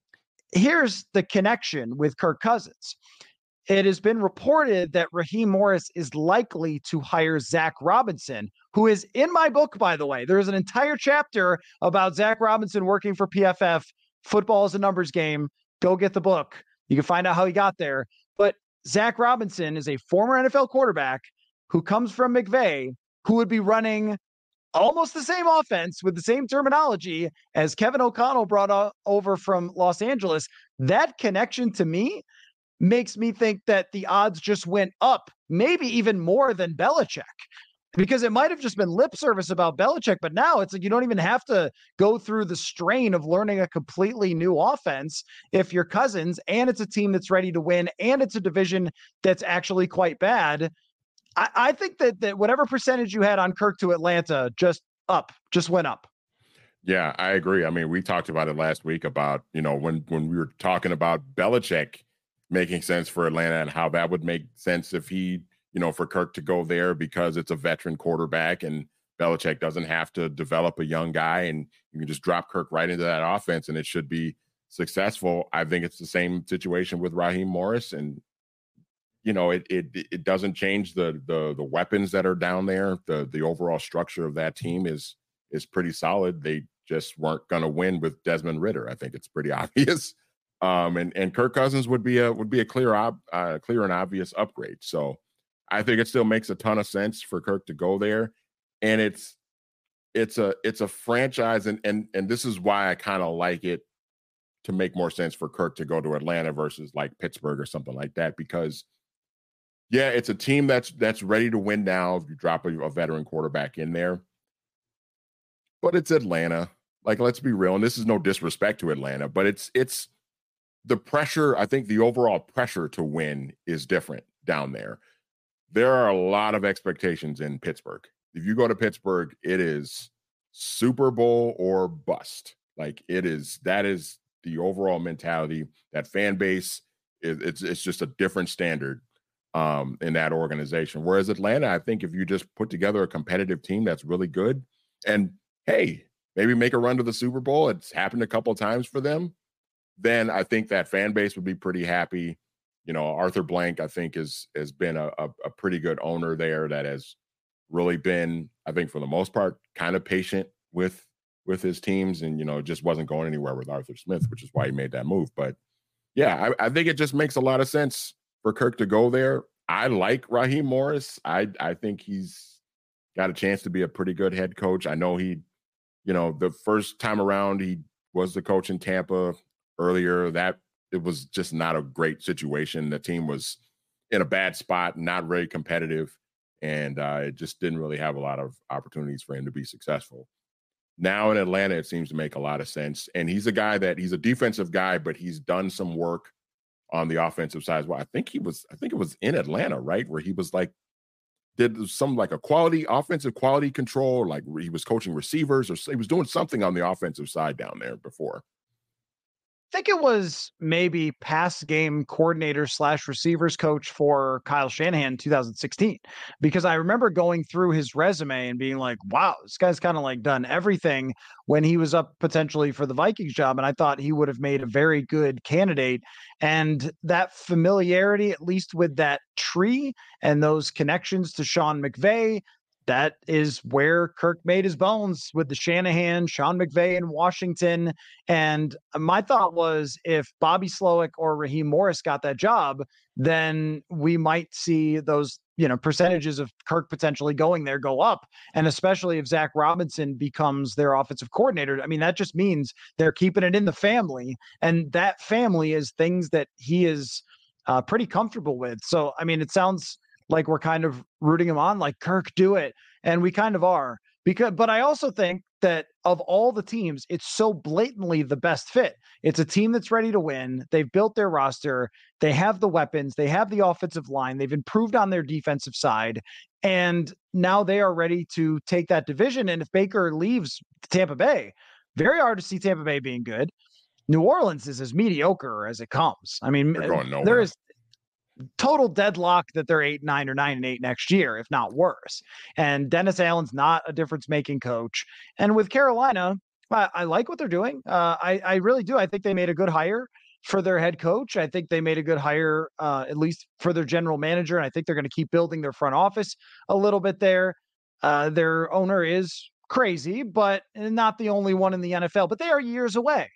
here's the connection with Kirk Cousins. It has been reported that Raheem Morris is likely to hire Zach Robinson, who is in my book, by the way. There's an entire chapter about Zach Robinson working for P F F. Football is a numbers game. Go get the book. You can find out how he got there. But Zach Robinson is a former N F L quarterback who comes from McVay, who would be running almost the same offense with the same terminology as Kevin O'Connell brought o- over from Los Angeles. That connection to me makes me think that the odds just went up, maybe even more than Belichick, because it might have just been lip service about Belichick. But now it's like you don't even have to go through the strain of learning a completely new offense if you're Cousins, and it's a team that's ready to win, and it's a division that's actually quite bad. I, I think that, that whatever percentage you had on Kirk to Atlanta, just up, just went up. Yeah, I agree. I mean, we talked about it last week about, you know, when, when we were talking about Belichick making sense for Atlanta and how that would make sense if he, you know, for Kirk to go there because it's a veteran quarterback and Belichick doesn't have to develop a young guy and you can just drop Kirk right into that offense and it should be successful. I think it's the same situation with Raheem Morris, and you know, it it it doesn't change the the the weapons that are down there. The the overall structure of that team is is pretty solid. They just weren't going to win with Desmond Ridder. I think it's pretty obvious. Um, and and Kirk Cousins would be a would be a clear ob, uh, clear and obvious upgrade. So I think it still makes a ton of sense for Kirk to go there, and it's it's a it's a franchise, and and and this is why I kind of like it to make more sense for Kirk to go to Atlanta versus like Pittsburgh or something like that, because yeah, it's a team that's that's ready to win now. If you drop a, a veteran quarterback in there, but it's Atlanta. Like, let's be real, and this is no disrespect to Atlanta, but it's it's. The pressure, I think the overall pressure to win is different down there. There are a lot of expectations in Pittsburgh. If you go to Pittsburgh, it is Super Bowl or bust. Like it is, that is the overall mentality. That fan base, is, it's it's just a different standard um, in that organization. Whereas Atlanta, I think if you just put together a competitive team that's really good and, hey, maybe make a run to the Super Bowl, it's happened a couple of times for them, then I think that fan base would be pretty happy. You know, Arthur Blank, I think, is has been a, a, a pretty good owner there that has really been, I think, for the most part, kind of patient with with his teams, and you know, just wasn't going anywhere with Arthur Smith, which is why he made that move. But yeah, I, I think it just makes a lot of sense for Kirk to go there. I like Raheem Morris. I I think he's got a chance to be a pretty good head coach. I know he, you know, the first time around he was the coach in Tampa earlier, that it was just not a great situation. The team was in a bad spot, not very competitive, and uh, it just didn't really have a lot of opportunities for him to be successful. Now in Atlanta, it seems to make a lot of sense. And he's a guy that he's a defensive guy, but he's done some work on the offensive side as well. I think he was, I think it was in Atlanta, right? Where he was like, did some like a quality offensive quality control, like he was coaching receivers or he was doing something on the offensive side down there before. think it was maybe pass game coordinator slash receivers coach for Kyle Shanahan in two thousand sixteen, because I remember going through his resume and being like, wow, this guy's kind of like done everything when he was up potentially for the Vikings job. And I thought he would have made a very good candidate. And that familiarity, at least with that tree and those connections to Sean McVay, that is where Kirk made his bones, with the Shanahan, Sean McVay in Washington. And my thought was, if Bobby Slowick or Raheem Morris got that job, then we might see those, you know, percentages of Kirk potentially going there go up. And especially if Zach Robinson becomes their offensive coordinator, I mean, that just means they're keeping it in the family. And that family is things that he is uh, pretty comfortable with. So, I mean, it sounds like we're kind of rooting him on, like, Kirk, do it. And we kind of are, because, but I also think that of all the teams, it's so blatantly the best fit. It's a team that's ready to win. They've built their roster. They have the weapons. They have the offensive line. They've improved on their defensive side. And now they are ready to take that division. And if Baker leaves Tampa Bay, very hard to see Tampa Bay being good. New Orleans is as mediocre as it comes. I mean, there is total deadlock that they're eight, nine, or nine and eight next year, if not worse. And Dennis Allen's not a difference-making coach. And with Carolina, I, I like what they're doing. Uh, I, I really do. I think they made a good hire for their head coach. I think they made a good hire, uh, at least for their general manager. And I think they're going to keep building their front office a little bit there. Uh, their owner is crazy, but not the only one in the N F L. But they are years away.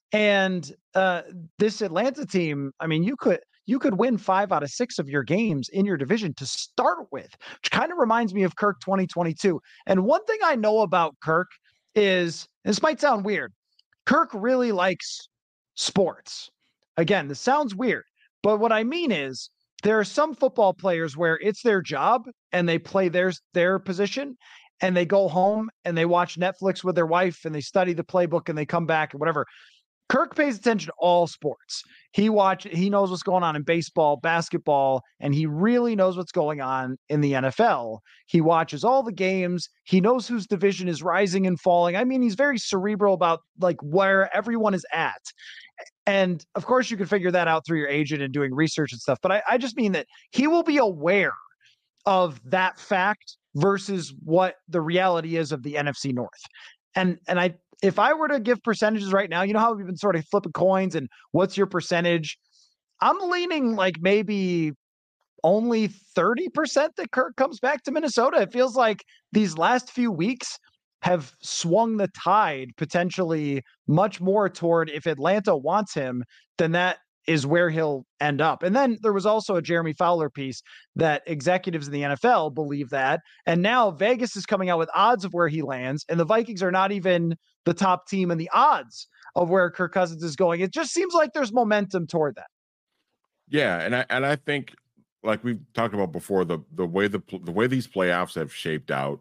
And uh, this Atlanta team, I mean, you could you could win five out of six of your games in your division to start with, which kind of reminds me of Kirk twenty twenty-two. And one thing I know about Kirk is, this might sound weird, Kirk really likes sports. Again, this sounds weird, but what I mean is, there are some football players where it's their job and they play their, their position, and they go home and they watch Netflix with their wife and they study the playbook and they come back and whatever. Kirk pays attention to all sports. He watch, he knows what's going on in baseball, basketball, and he really knows what's going on in the N F L. He watches all the games. He knows whose division is rising and falling. I mean, he's very cerebral about like where everyone is at. And of course, you can figure that out through your agent and doing research and stuff. But I, I just mean that he will be aware of that fact versus what the reality is of the N F C North. And and I, if I were to give percentages right now, you know how we've been sort of flipping coins and what's your percentage? I'm leaning like maybe only thirty percent that Kirk comes back to Minnesota. It feels like these last few weeks have swung the tide potentially much more toward, if Atlanta wants him, then that is where he'll end up. And then there was also a Jeremy Fowler piece that executives in the N F L believe that. And now Vegas is coming out with odds of where he lands, and the Vikings are not even the top team in the odds of where Kirk Cousins is going. It just seems like there's momentum toward that. Yeah, and I and I think, like we've talked about before, the the way the the way these playoffs have shaped out,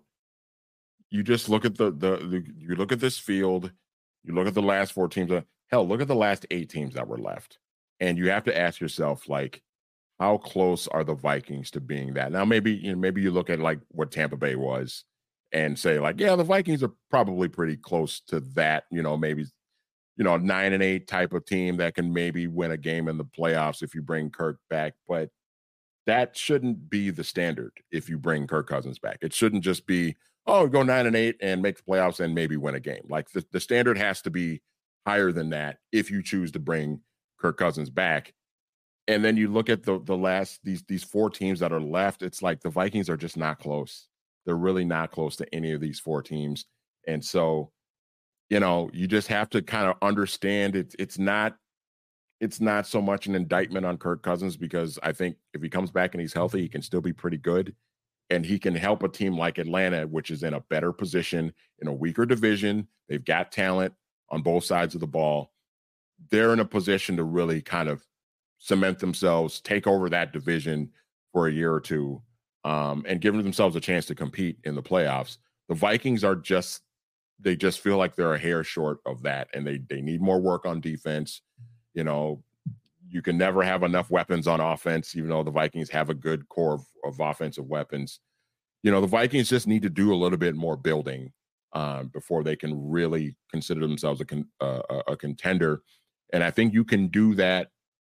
you just look at the the, the you look at this field, you look at the last four teams. Uh, hell, look at the last eight teams that were left. And you have to ask yourself, like, how close are the Vikings to being that? Now, maybe you know, maybe you look at like what Tampa Bay was and say, like, yeah, the Vikings are probably pretty close to that. You know, maybe you know, nine and eight type of team that can maybe win a game in the playoffs if you bring Kirk back. But that shouldn't be the standard if you bring Kirk Cousins back. It shouldn't just be, oh, go nine and eight and make the playoffs and maybe win a game. Like the, the standard has to be higher than that if you choose to bring Kirk Cousins back. And then you look at the the last these these four teams that are left, it's like the Vikings are just not close. They're really not close to any of these four teams. And so, you know, you just have to kind of understand it's it's not it's not so much an indictment on Kirk Cousins, because I think if he comes back and he's healthy, he can still be pretty good. And he can help a team like Atlanta, which is in a better position, in a weaker division. They've got talent on both sides of the ball. They're in a position to really kind of cement themselves, take over that division for a year or two, um, and give themselves a chance to compete in the playoffs. The Vikings are just, they just feel like they're a hair short of that, and they they need more work on defense. You know, you can never have enough weapons on offense, even though the Vikings have a good core of, of offensive weapons. You know, the Vikings just need to do a little bit more building um, before they can really consider themselves a, con, uh, a contender. And I think you can do that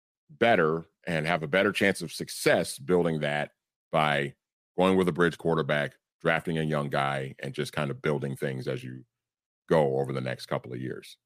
better and have a better chance of success building that by going with a bridge quarterback, drafting a young guy, and just kind of building things as you go over the next couple of years.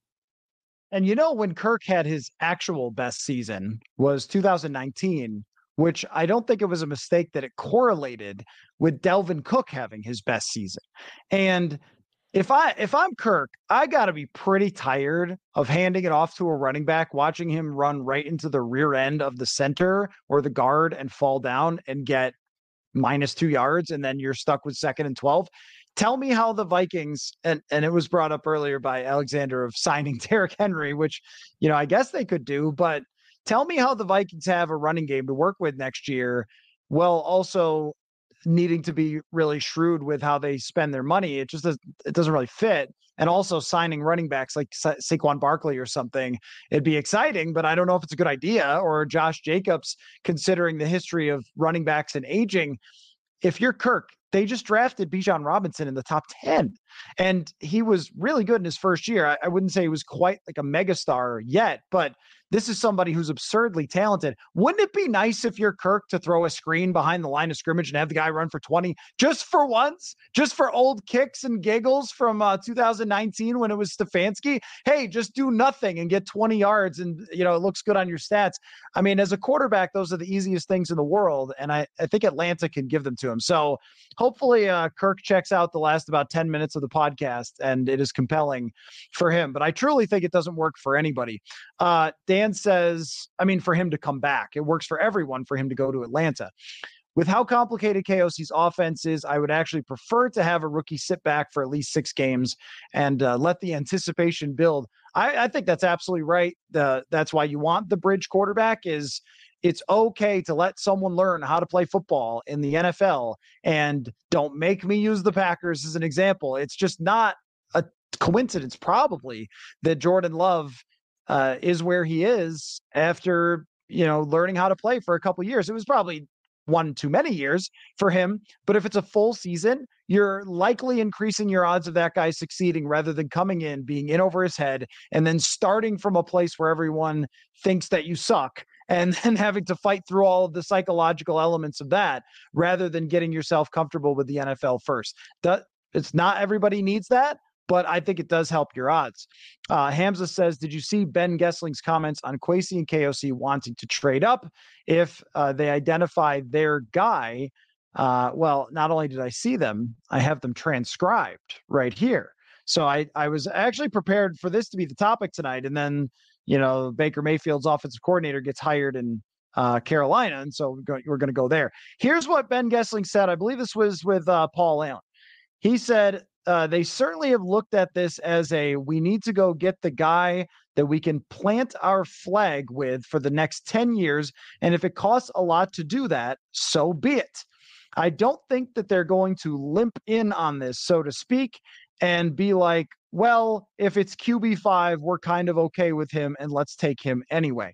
And you know, when Kirk had his actual best season was two thousand nineteen, which I don't think it was a mistake that it correlated with Dalvin Cook having his best season. And if I if I'm Kirk, I got to be pretty tired of handing it off to a running back, watching him run right into the rear end of the center or the guard and fall down and get minus two yards, and then you're stuck with second and twelve. Tell me how the Vikings, and, and it was brought up earlier by Alexander of signing Derrick Henry, which, you know, I guess they could do, but tell me how the Vikings have a running game to work with next year, while also needing to be really shrewd with how they spend their money. It just does, it doesn't really fit. And also signing running backs like Sa- Saquon Barkley or something, it'd be exciting, but I don't know if it's a good idea. Or Josh Jacobs, considering the history of running backs and aging. If you're Kirk, they just drafted Bijan Robinson in the top ten, and he was really good in his first year. I, I wouldn't say he was quite like a megastar yet, but this is somebody who's absurdly talented. Wouldn't it be nice if you're Kirk to throw a screen behind the line of scrimmage and have the guy run for twenty just for once, just for old kicks and giggles from uh, two thousand nineteen when it was Stefanski? Hey, just do nothing and get twenty yards, and you know it looks good on your stats. I mean, as a quarterback, those are the easiest things in the world, and I, I think Atlanta can give them to him. So hopefully uh, Kirk checks out the last about ten minutes of the podcast, and it is compelling for him. But I truly think it doesn't work for anybody. Uh, Dan says, I mean, for him to come back, it works for everyone for him to go to Atlanta. With how complicated K O C's offense is, I would actually prefer to have a rookie sit back for at least six games and uh, let the anticipation build. I, I think that's absolutely right. The, that's why you want the bridge quarterback. Is it's okay to let someone learn how to play football in the N F L, and don't make me use the Packers as an example. It's just not a coincidence, probably, that Jordan Love uh, is where he is after, you know, learning how to play for a couple of years. It was probably one too many years for him, but if it's a full season, you're likely increasing your odds of that guy succeeding rather than coming in, being in over his head, and then starting from a place where everyone thinks that you suck, and then having to fight through all of the psychological elements of that, rather than getting yourself comfortable with the N F L first. That, it's not everybody needs that, but I think it does help your odds. Uh, Hamza says, did you see Ben Gessling's comments on Kwesi and K O C wanting to trade up if uh, they identify their guy? Uh, well, not only did I see them, I have them transcribed right here. So I, I was actually prepared for this to be the topic tonight. And then, you know, Baker Mayfield's offensive coordinator gets hired in uh, Carolina. And so we're going, we're going to go there. Here's what Ben Gessling said. I believe this was with uh, Paul Allen. He said, Uh, they certainly have looked at this as a, we need to go get the guy that we can plant our flag with for the next ten years. And if it costs a lot to do that, so be it. I don't think that they're going to limp in on this, so to speak, and be like, well, if it's Q B five, we're kind of okay with him and let's take him anyway.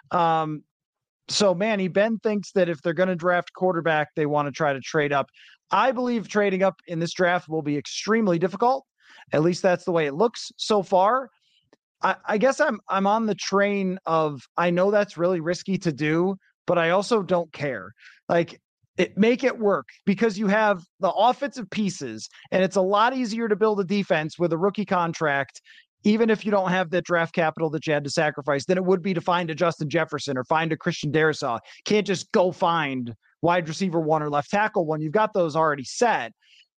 Um, so Manny, Ben thinks that if they're going to draft quarterback, they want to try to trade up. I believe trading up in this draft will be extremely difficult. At least that's the way it looks so far. I, I guess I'm I'm on the train of, I know that's really risky to do, but I also don't care. Like, it, make it work, because you have the offensive pieces, and it's a lot easier to build a defense with a rookie contract, even if you don't have that draft capital that you had to sacrifice, than it would be to find a Justin Jefferson or find a Christian Darrisaw. Can't just go find wide receiver one or left tackle one. You've got those already set.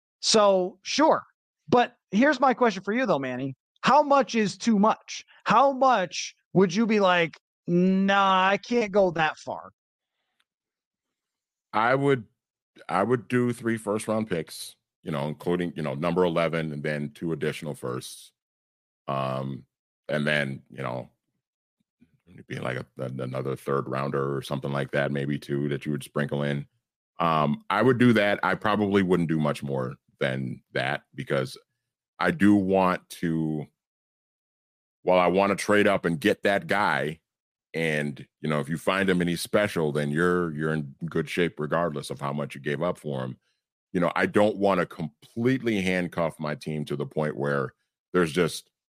So sure. But here's my question for you though, Manny. How much is too much? How much would you be like, nah, I can't go that far? I would, I would do three first round picks, you know, including, you know, number eleven and then two additional firsts. Um, and then, you know, being like a, another third rounder or something like that, maybe two that you would sprinkle in. Um, I would do that. I probably wouldn't do much more than that, because I do want to, well, I want to trade up and get that guy. And, you know, if you find him and he's special, then you're, you're in good shape regardless of how much you gave up for him. You know, I don't want to completely handcuff my team to the point where there's just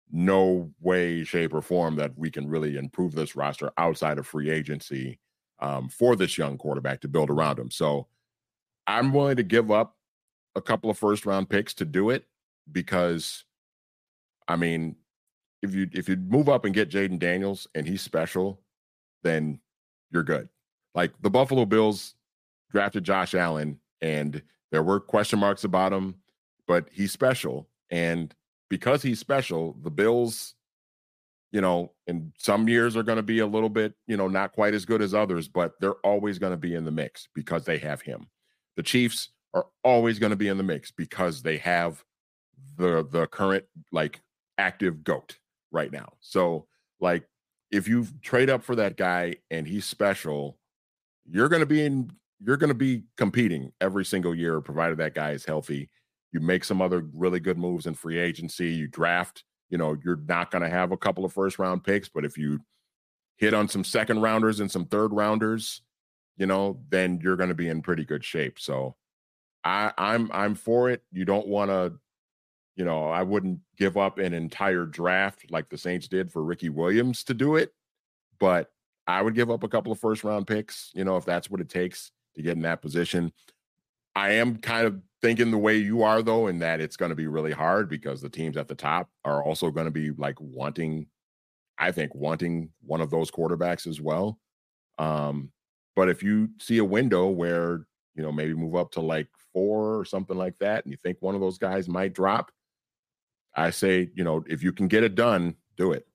no way, shape, or form that we can really improve this roster outside of free agency um, for this young quarterback to build around him. So I'm willing to give up a couple of first round picks to do it because, I mean, if you if you move up and get Jayden Daniels and he's special, then you're good. Like the Buffalo Bills drafted Josh Allen and there were question marks about him, but he's special. And because he's special, the Bills, you know, in some years are going to be a little bit, you know, not quite as good as others, but they're always going to be in the mix because they have him. The Chiefs are always going to be in the mix because they have the the current like active GOAT right now. So like if you trade up for that guy and he's special, you're going to be in you're going to be competing every single year provided that guy is healthy. You make some other really good moves in free agency, you draft, you know, you're not going to have a couple of first round picks, but if you hit on some second rounders and some third rounders, you know, then you're going to be in pretty good shape. So I, I'm I'm for it. You don't want to, you know, I wouldn't give up an entire draft like the Saints did for Ricky Williams to do it, but I would give up a couple of first round picks, you know, if that's what it takes to get in that position. I am kind of thinking the way you are, though, in that it's going to be really hard because the teams at the top are also going to be like wanting, I think, wanting one of those quarterbacks as well. Um, but if you see a window where, you know, maybe move up to like four or something like that, and you think one of those guys might drop, I say, you know, if you can get it done, do it.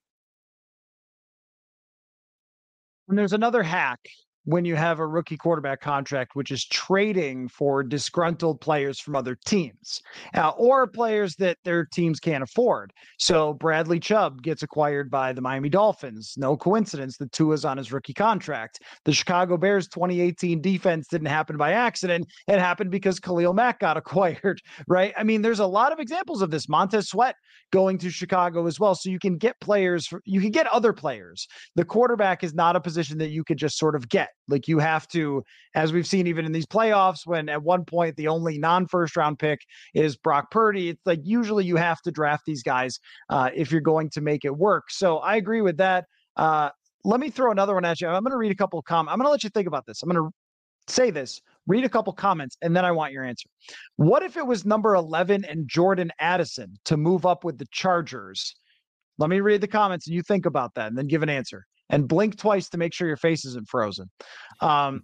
And there's another hack when you have a rookie quarterback contract, which is trading for disgruntled players from other teams uh, or players that their teams can't afford. So Bradley Chubb gets acquired by the Miami Dolphins. No coincidence that Tua's on his rookie contract. The Chicago Bears twenty eighteen defense didn't happen by accident. It happened because Khalil Mack got acquired, right? I mean, there's a lot of examples of this. Montez Sweat going to Chicago as well. So you can get players, you can get other players. The quarterback is not a position that you could just sort of get. Like you have to, as we've seen even in these playoffs, when at one point the only non-first round pick is Brock Purdy, it's like usually you have to draft these guys uh, if you're going to make it work. So I agree with that. Uh, let me throw another one at you. I'm going to read a couple of comments. I'm going to let you think about this. I'm going to say this, read a couple comments, and then I want your answer. What if it was number eleven and Jordan Addison to move up with the Chargers? Let me read the comments and you think about that and then give an answer. And blink twice to make sure your face isn't frozen. Um,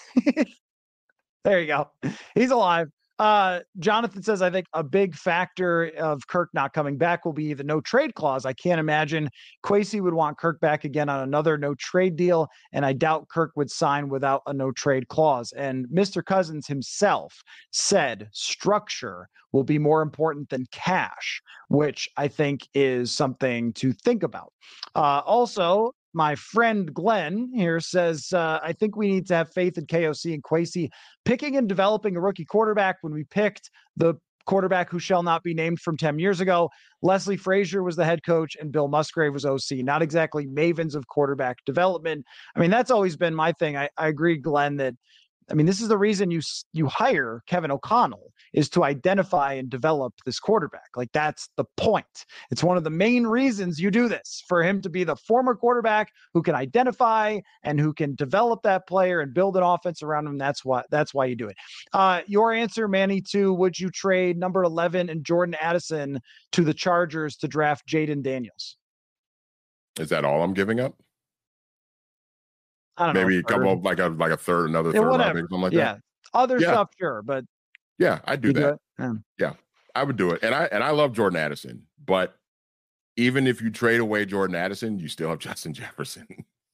there you go. He's alive. Uh, Jonathan says, I think a big factor of Kirk not coming back will be the no trade clause. I can't imagine Kwesi would want Kirk back again on another no trade deal, and I doubt Kirk would sign without a no trade clause. And Mister Cousins himself said structure will be more important than cash, which I think is something to think about. Uh, also, my friend Glenn here says, uh, I think we need to have faith in K O C and Kwesi picking and developing a rookie quarterback. When we picked the quarterback who shall not be named from ten years ago, Leslie Frazier was the head coach and Bill Musgrave was O C, not exactly mavens of quarterback development. I mean, that's always been my thing. I, I agree, Glenn, that I mean, this is the reason you you hire Kevin O'Connell, is to identify and develop this quarterback. Like, that's the point. It's one of the main reasons you do this, for him to be the former quarterback who can identify and who can develop that player and build an offense around him. That's why that's why you do it. Uh, your answer, Manny, to would you trade number eleven and Jordan Addison to the Chargers to draft Jayden Daniels? Is that all I'm giving up? I don't Maybe know, a couple of like a like a third, another yeah, third round whatever. pick, something like yeah. that. Other Yeah. stuff, sure, but Yeah, I'd do you that. do it? Yeah. Yeah, I would do it. And I and I love Jordan Addison, but even if you trade away Jordan Addison, you still have Justin Jefferson.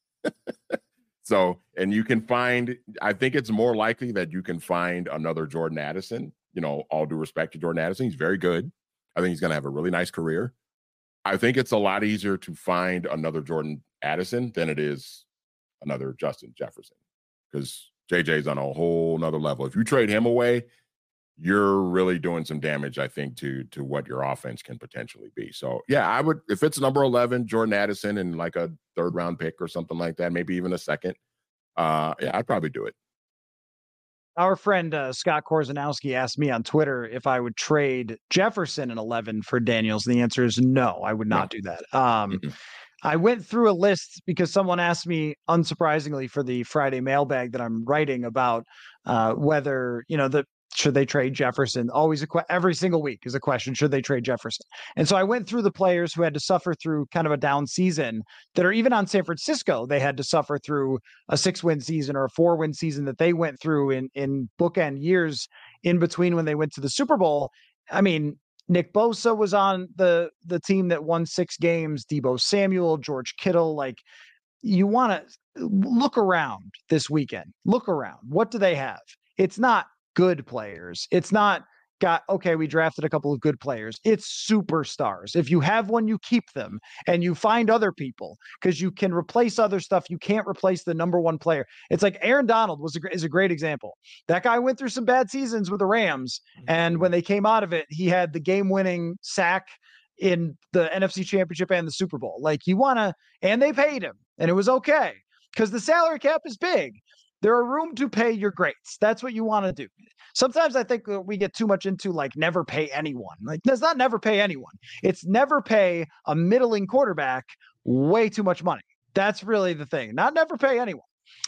So, and you can find, I think it's more likely that you can find another Jordan Addison. You know, all due respect to Jordan Addison, he's very good. I think he's going to have a really nice career. I think it's a lot easier to find another Jordan Addison than it is another Justin Jefferson, because J J's on a whole nother level. If you trade him away, you're really doing some damage, I think, to to what your offense can potentially be. So, yeah, I would, if it's number eleven, Jordan Addison, and like a third round pick or something like that, maybe even a second, uh, yeah, I'd probably do it. our friend uh, Scott Korzanowski asked me on Twitter if I would trade Jefferson in eleven for Daniels. And the answer is no, I would not no. do that. Um, mm-hmm. I went through a list because someone asked me, unsurprisingly, for the Friday mailbag that I'm writing about uh, whether, you know, the should they trade Jefferson? Always a que- every single week is a question. Should they trade Jefferson? And so I went through the players who had to suffer through kind of a down season that are even on San Francisco. They had to suffer through a six win season or a four win season that they went through in, in bookend years in between when they went to the Super Bowl. I mean, Nick Bosa was on the, the team that won six games, Deebo Samuel, George Kittle. Like, you want to look around this weekend, look around. What do they have? It's not good players. It's not got, okay, we drafted a couple of good players. It's superstars. If you have one, you keep them and you find other people because you can replace other stuff. You can't replace the number one player. It's like Aaron Donald was a, is a great example. That guy went through some bad seasons with the Rams. And when they came out of it, he had the game-winning sack in the N F C Championship and the Super Bowl. Like, you want to, and they paid him and it was okay because the salary cap is big. There are room to pay your greats. That's what you want to do. Sometimes I think we get too much into like never pay anyone. Like, it's not never pay anyone. It's never pay a middling quarterback way too much money. That's really the thing. Not never pay anyone.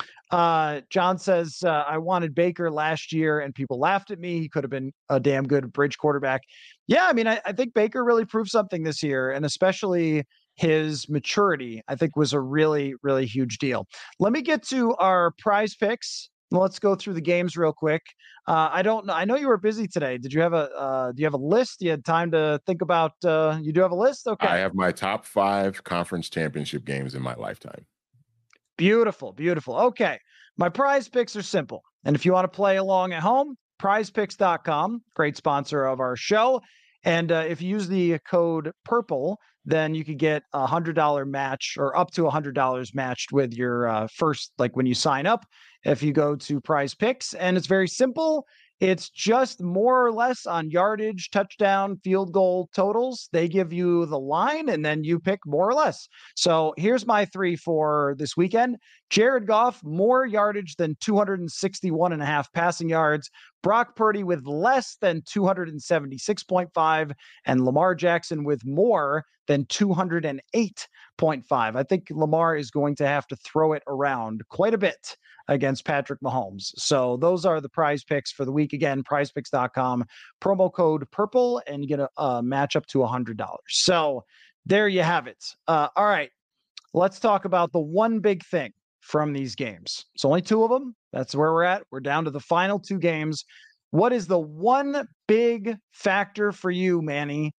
Uh, John says, uh, I wanted Baker last year and people laughed at me. He could have been a damn good bridge quarterback. Yeah, I mean, I, I think Baker really proved something this year, and especially his maturity, I think, was a really, really huge deal. Let me get to our prize picks. Let's go through the games real quick. Uh, I don't know. I know you were busy today. Did you have a, uh, do you have a list? You had time to think about, uh, you do have a list? Okay. I have my top five conference championship games in my lifetime. Beautiful, beautiful. Okay. My prize picks are simple. And if you want to play along at home, prize picks dot com, great sponsor of our show. And uh, if you use the code PURPLE, then you could get a one hundred dollars match or up to one hundred dollars matched with your uh, first, like when you sign up, if you go to Prize Picks. And it's very simple. It's just more or less on yardage, touchdown, field goal totals. They give you the line and then you pick more or less. So here's my three for this weekend. Jared Goff, more yardage than two hundred sixty-one and a half passing yards. Brock Purdy with less than two hundred seventy-six point five, and Lamar Jackson with more than two hundred eight point five. I think Lamar is going to have to throw it around quite a bit against Patrick Mahomes. So those are the prize picks for the week. Again, prize picks dot com, promo code PURPLE, and you get a, a match up to one hundred dollars. So there you have it. Uh, all right, let's talk about the one big thing from these games. It's only two of them. That's where we're at. We're down to the final two games. What is the one big factor for you, Manny,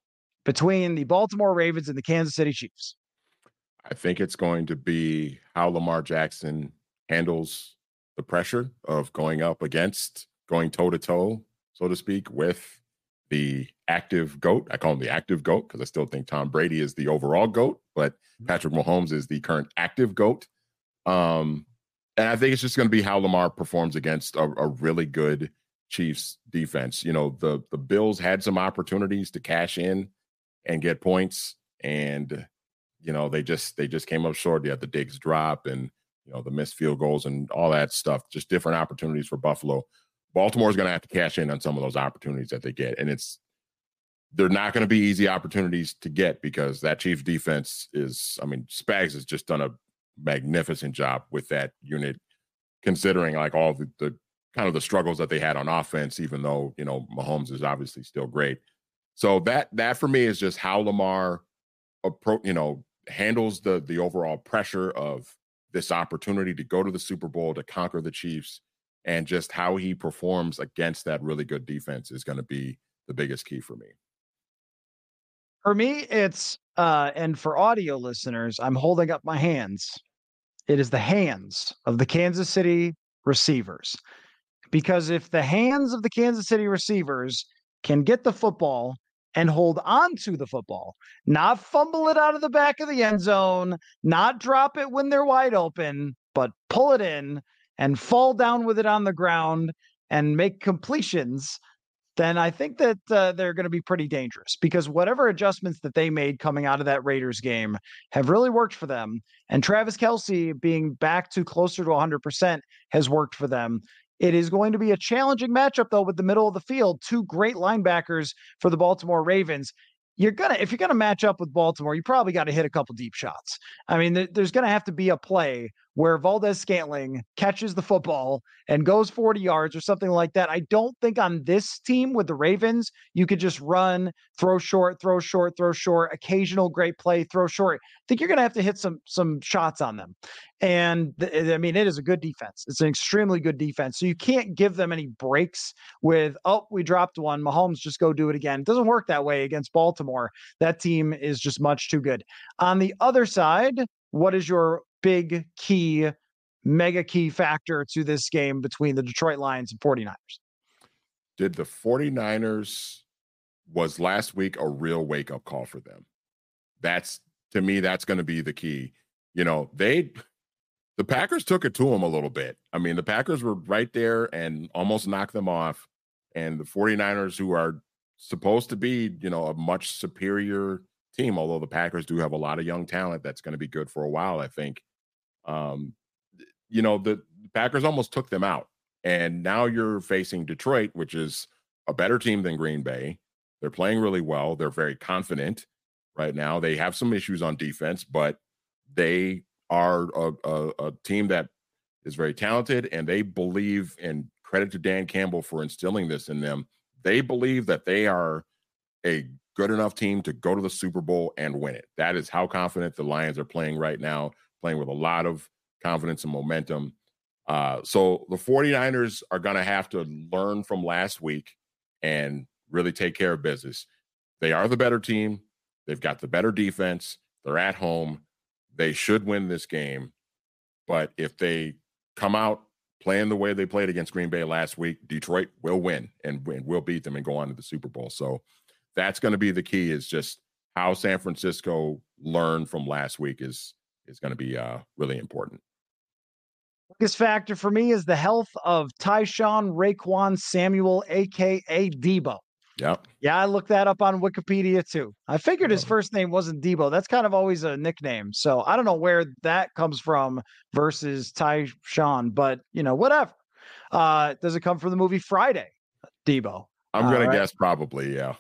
between the Baltimore Ravens and the Kansas City Chiefs? I think it's going to be how Lamar Jackson handles the pressure of going up against, going toe-to-toe, so to speak, with the active GOAT. I call him the active GOAT because I still think Tom Brady is the overall GOAT, but Patrick Mahomes is the current active GOAT. Um, and I think it's just going to be how Lamar performs against a, a really good Chiefs defense. You know, the the Bills had some opportunities to cash in and get points, and you know they just they just came up short. They had the Diggs drop and you know the missed field goals and all that stuff. Just different opportunities for Buffalo. Baltimore is going to have to cash in on some of those opportunities that they get, and it's they're not going to be easy opportunities to get because that Chiefs defense is. I mean, Spags has just done a magnificent job with that unit, considering like all the, the kind of the struggles that they had on offense, even though, you know, Mahomes is obviously still great. So that, that for me is just how Lamar, appro- you know, handles the, the overall pressure of this opportunity to go to the Super Bowl, to conquer the Chiefs, and just how he performs against that really good defense is going to be the biggest key for me. For me, it's, uh, and for audio listeners, I'm holding up my hands. It is the hands of the Kansas City receivers. Because if the hands of the Kansas City receivers can get the football and hold on to the football, not fumble it out of the back of the end zone, not drop it when they're wide open, but pull it in and fall down with it on the ground and make completions, then I think that uh, they're going to be pretty dangerous because whatever adjustments that they made coming out of that Raiders game have really worked for them. And Travis Kelce being back to closer to one hundred percent has worked for them. It is going to be a challenging matchup, though, with the middle of the field, two great linebackers for the Baltimore Ravens. You're gonna if you're gonna match up with Baltimore, you probably got to hit a couple deep shots. I mean, there, there's gonna have to be a play where Valdez-Scantling catches the football and goes forty yards or something like that. I don't think on this team with the Ravens, you could just run, throw short, throw short, throw short, occasional great play, throw short. I think you're gonna have to hit some some shots on them. And th- I mean, it is a good defense. It's an extremely good defense. So you can't give them any breaks with, oh, we dropped one. Mahomes, just go do it again. It doesn't work that way against Baltimore. That team is just much too good. On the other side, what is your big key, mega key factor to this game between the Detroit Lions and 49ers? Did the 49ers, was last week a real wake-up call for them? That's, to me, that's going to be the key. You know, they, the Packers took it to them a little bit. I mean, the Packers were right there and almost knocked them off. And the 49ers, who are supposed to be, you know, a much superior team, although the Packers do have a lot of young talent that's going to be good for a while, I think. Um, you know, the Packers almost took them out. And now you're facing Detroit, which is a better team than Green Bay. They're playing really well. They're very confident right now. They have some issues on defense, but they are a, a, a team that is very talented, and they believe, and credit to Dan Campbell for instilling this in them, they believe that they are a good enough team to go to the Super Bowl and win it. That is how confident the Lions are playing right now, playing with a lot of confidence and momentum. Uh, so the 49ers are going to have to learn from last week and really take care of business. They are the better team. They've got the better defense. They're at home. They should win this game. But if they come out playing the way they played against Green Bay last week, Detroit will win and, and will beat them and go on to the Super Bowl. So that's going to be the key, is just how San Francisco learned from last week is, is going to be uh, really important. Biggest factor for me is the health of Tyshawn Raekwon Samuel, a k a. Debo. Yep. Yeah, I looked that up on Wikipedia too. I figured his first name wasn't Debo. That's kind of always a nickname. So I don't know where that comes from versus Tyshawn, but you know, whatever. Uh, does it come from the movie Friday, Debo? I'm going uh, right? to guess probably, yeah.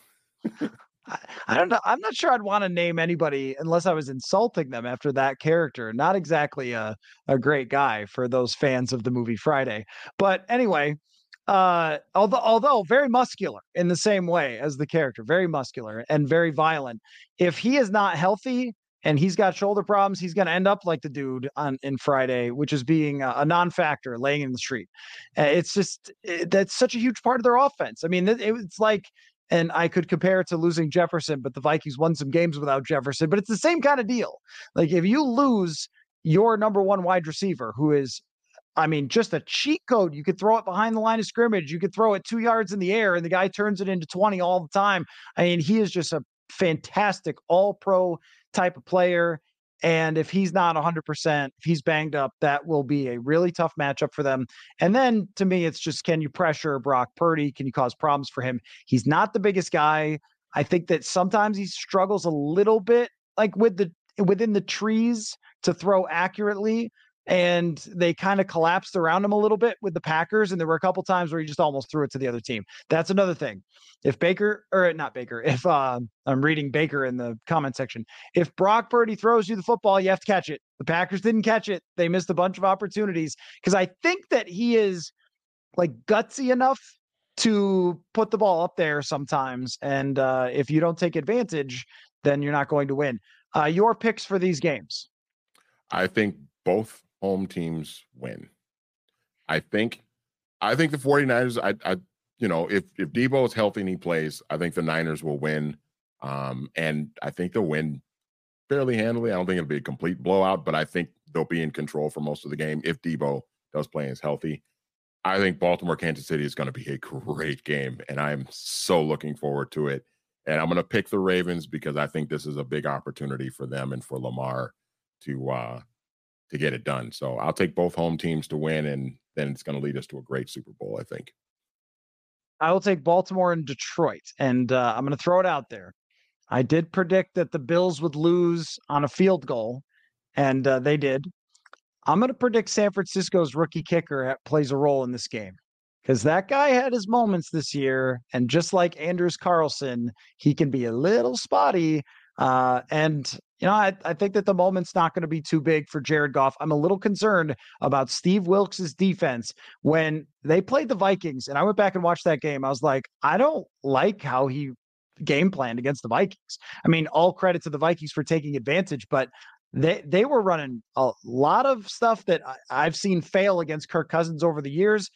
I, I don't know. I'm not sure I'd want to name anybody unless I was insulting them after that character. Not exactly a, a great guy for those fans of the movie Friday. But anyway, uh, although although very muscular in the same way as the character, very muscular and very violent. If he is not healthy and he's got shoulder problems, he's going to end up like the dude on in Friday, which is being a, a non-factor, laying in the street. Uh, it's just it, that's such a huge part of their offense. I mean, it, it's like. And I could compare it to losing Jefferson, but the Vikings won some games without Jefferson. But it's the same kind of deal. Like if you lose your number one wide receiver, who is, I mean, just a cheat code, you could throw it behind the line of scrimmage. You could throw it two yards in the air and the guy turns it into twenty all the time. I mean, he is just a fantastic all-pro type of player. And if he's not one hundred percent, if he's banged up, that will be a really tough matchup for them. And then to me, it's just, can you pressure Brock Purdy? Can you cause problems for him? He's not the biggest guy. I think that sometimes he struggles a little bit, like with the within the trees to throw accurately. And they kind of collapsed around him a little bit with the Packers. And there were a couple times where he just almost threw it to the other team. That's another thing. If Baker, or not Baker, if uh, I'm reading Baker in the comment section, if Brock Purdy throws you the football, you have to catch it. The Packers didn't catch it. They missed a bunch of opportunities because I think that he is like gutsy enough to put the ball up there sometimes. And uh, if you don't take advantage, then you're not going to win. Uh, your picks for these games? I think both home teams win. I think I think the 49ers, I, I you know, if if Debo is healthy and he plays, I think the Niners will win. Um, and I think they'll win fairly handily. I don't think it'll be a complete blowout, but I think they'll be in control for most of the game if Debo does play and is healthy. I think Baltimore, Kansas City is going to be a great game, and I'm so looking forward to it. And I'm going to pick the Ravens because I think this is a big opportunity for them and for Lamar to uh, to get it done. So I'll take both home teams to win, and then it's going to lead us to a great Super Bowl, I think. I will take Baltimore and Detroit, and uh, I'm going to throw it out there. I did predict that the Bills would lose on a field goal, and uh, they did. I'm going to predict San Francisco's rookie kicker plays a role in this game. because that guy had his moments this year. And just like Anders Carlson, he can be a little spotty. Uh, and, you know, I, I think that the moment's not going to be too big for Jared Goff. I'm a little concerned about Steve Wilks' defense. When they played the Vikings, and I went back and watched that game, I was like, I don't like how he game planned against the Vikings. I mean, all credit to the Vikings for taking advantage, but they they were running a lot of stuff that I, I've seen fail against Kirk Cousins over the years.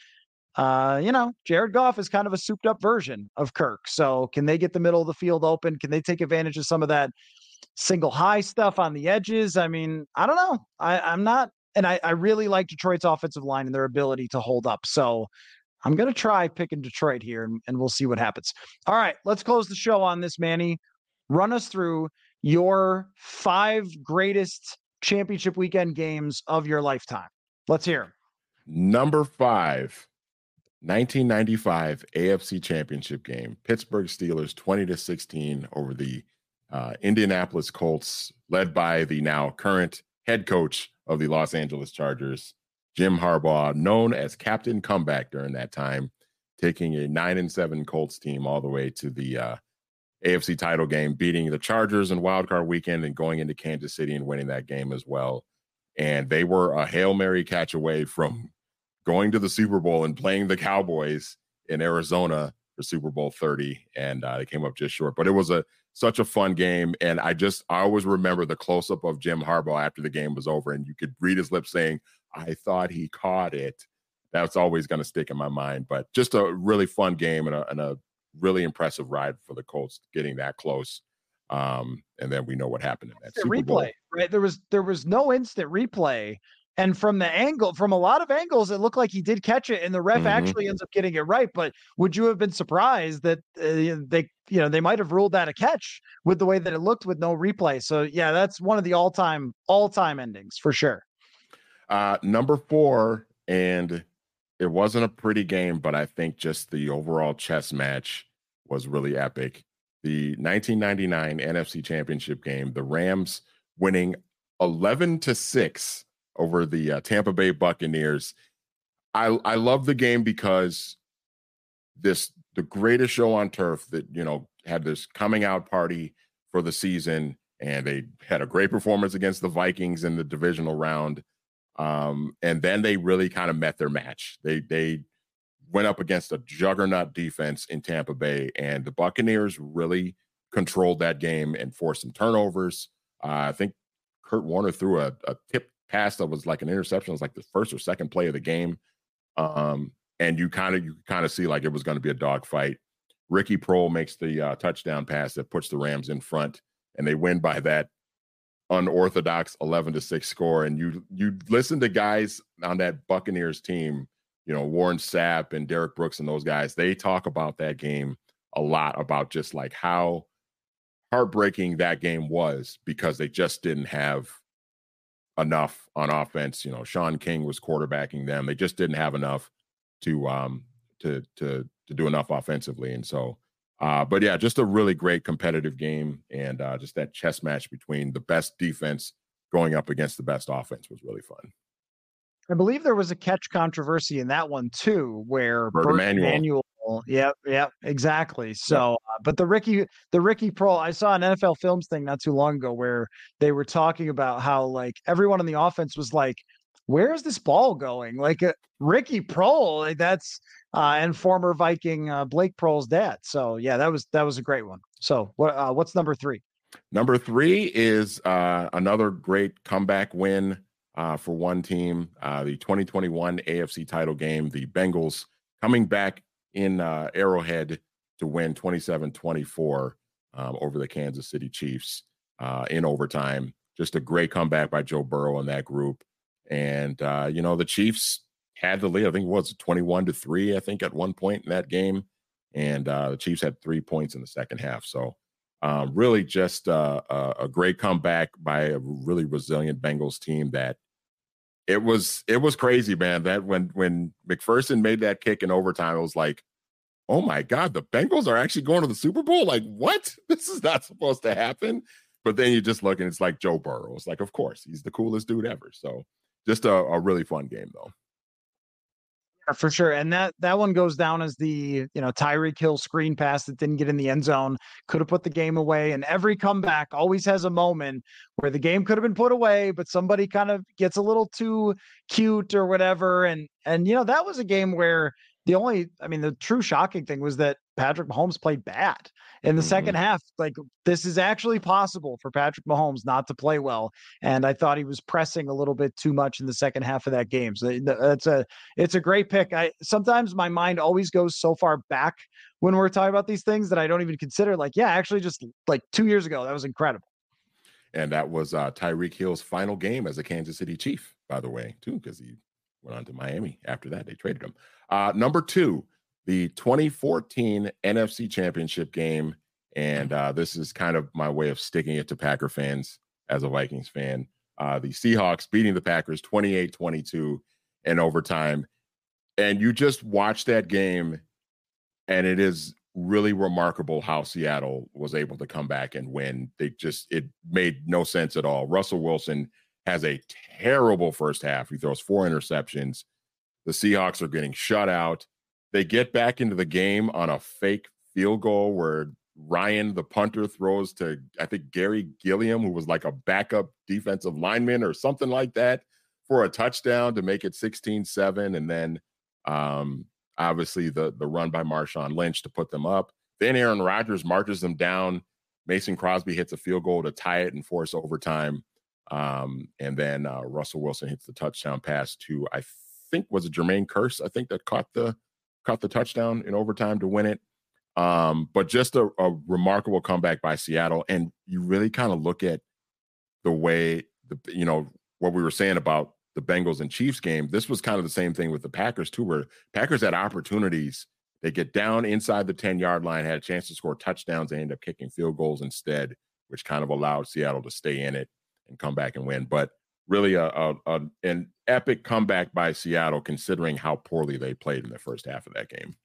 Uh, you know, Jared Goff is kind of a souped up version of Kirk. So can they get the middle of the field open? Can they take advantage of some of that single high stuff on the edges? I mean, I don't know. I, I'm not, and I, I really like Detroit's offensive line and their ability to hold up. So I'm going to try picking Detroit here, and, and we'll see what happens. All right, let's close the show on this, Manny. Run us through your five greatest championship weekend games of your lifetime. Let's hear them. Number five, nineteen ninety-five A F C Championship game. Pittsburgh Steelers twenty to sixteen over the uh, Indianapolis Colts, led by the now current head coach of the Los Angeles Chargers, Jim Harbaugh, known as Captain Comeback during that time, taking a nine and seven Colts team all the way to the uh, A F C title game, beating the Chargers in wildcard weekend and going into Kansas City and winning that game as well. And they were a Hail Mary catch away from going to the Super Bowl and playing the Cowboys in Arizona for Super Bowl thirty. And uh, they came up just short. But it was a such a fun game. And I just, I always remember the close-up of Jim Harbaugh after the game was over. And you could read his lips saying, I thought he caught it. That's always going to stick in my mind. But just a really fun game and a, and a really impressive ride for the Colts getting that close. Um, and then we know what happened in that Instant Super replay, Bowl. right? There was there was no instant replay. And from the angle, from a lot of angles, it looked like he did catch it, and the ref Mhm. actually ends up getting it right. But would you have been surprised that uh, they, you know, they might have ruled that a catch with the way that it looked with no replay? So yeah, that's one of the all-time all-time endings for sure. Uh, number four, and it wasn't a pretty game, but I think just the overall chess match was really epic. The nineteen ninety-nine N F C Championship game, the Rams winning eleven to six over the uh, Tampa Bay Buccaneers. I I love the game because this the greatest show on turf that, you know, had this coming out party for the season, and they had a great performance against the Vikings in the divisional round. Um, and then they really kind of met their match. They they went up against a juggernaut defense in Tampa Bay, and the Buccaneers really controlled that game and forced some turnovers. Uh, I think Kurt Warner threw a, a tip pass that was like an interception. It was like the first or second play of the game. Um, and you kind of you kind of see like it was going to be a dogfight. Ricky Prohl makes the uh, touchdown pass that puts the Rams in front, and they win by that unorthodox eleven to six score. And you you listen to guys on that Buccaneers team, you know, Warren Sapp and Derek Brooks and those guys, they talk about that game a lot, about just like how heartbreaking that game was because they just didn't have enough on offense. You know, Sean King was quarterbacking them. They just didn't have enough to um to to to do enough offensively. And so uh but yeah, just a really great competitive game, and uh just that chess match between the best defense going up against the best offense was really fun. I believe there was a catch controversy in that one too, where Bert Bert Emanuel. Emanuel. Yep, yep, exactly. So, uh, but the Ricky, the Ricky Prohl, I saw an N F L Films thing not too long ago where they were talking about how like everyone on the offense was like, "Where's this ball going?" Like uh, Ricky Prohl, like that's uh, and former Viking uh, Blake Prohl's dad. So yeah, that was that was a great one. So what uh, what's number three? Number three is uh another great comeback win uh for one team, uh the twenty twenty-one A F C title game, the Bengals coming back in uh Arrowhead to win twenty-seven twenty-four um, over the Kansas City Chiefs uh in overtime. Just a great comeback by Joe Burrow and that group. And uh you know, the Chiefs had the lead. I think it was twenty-one to three, I think, at one point in that game. And uh the Chiefs had three points in the second half. So Um, really just uh, a, a great comeback by a really resilient Bengals team that it was, it was crazy, man. That when, when McPherson made that kick in overtime, it was like, oh my God, the Bengals are actually going to the Super Bowl. Like, what? This is not supposed to happen. But then you just look and it's like Joe Burrow. It's like, of course, he's the coolest dude ever. So just a, a really fun game though. For sure. And that that one goes down as the, you know, Tyreek Hill screen pass that didn't get in the end zone, could have put the game away. And every comeback always has a moment where the game could have been put away, but somebody kind of gets a little too cute or whatever. And and you know, that was a game where the only, I mean, the true shocking thing was that Patrick Mahomes played bad in the mm-hmm. second half. Like, this is actually possible for Patrick Mahomes not to play well. And I thought he was pressing a little bit too much in the second half of that game. So that's a, it's a great pick. I sometimes my mind always goes so far back when we're talking about these things that I don't even consider, like, yeah, actually just like two years ago, that was incredible. And that was uh, Tyreek Hill's final game as a Kansas City Chief, by the way, too, because he went on to Miami after that. They traded him. Uh, number two, the twenty fourteen N F C Championship game. And uh, this is kind of my way of sticking it to Packer fans as a Vikings fan. Uh, the Seahawks beating the Packers twenty-eight twenty-two in overtime. And you just watch that game, and it is really remarkable how Seattle was able to come back and win. They just, it made no sense at all. Russell Wilson has a terrible first half. He throws four interceptions. The Seahawks are getting shut out. They get back into the game on a fake field goal where Ryan, the punter, throws to, I think, Gary Gilliam, who was like a backup defensive lineman or something like that, for a touchdown to make it sixteen seven. And then um, obviously the, the run by Marshawn Lynch to put them up. Then Aaron Rodgers marches them down. Mason Crosby hits a field goal to tie it and force overtime. Um, and then uh, Russell Wilson hits the touchdown pass to, I think, was it Jermaine Kearse, I think, that caught the caught the touchdown in overtime to win it. Um, but just a, a remarkable comeback by Seattle. And you really kind of look at the way, the you know, what we were saying about the Bengals and Chiefs game. This was kind of the same thing with the Packers too, where Packers had opportunities. They get down inside the ten-yard line, had a chance to score touchdowns. They end up kicking field goals instead, which kind of allowed Seattle to stay in it and come back and win. But really a, a, a an epic comeback by Seattle, considering how poorly they played in the first half of that game.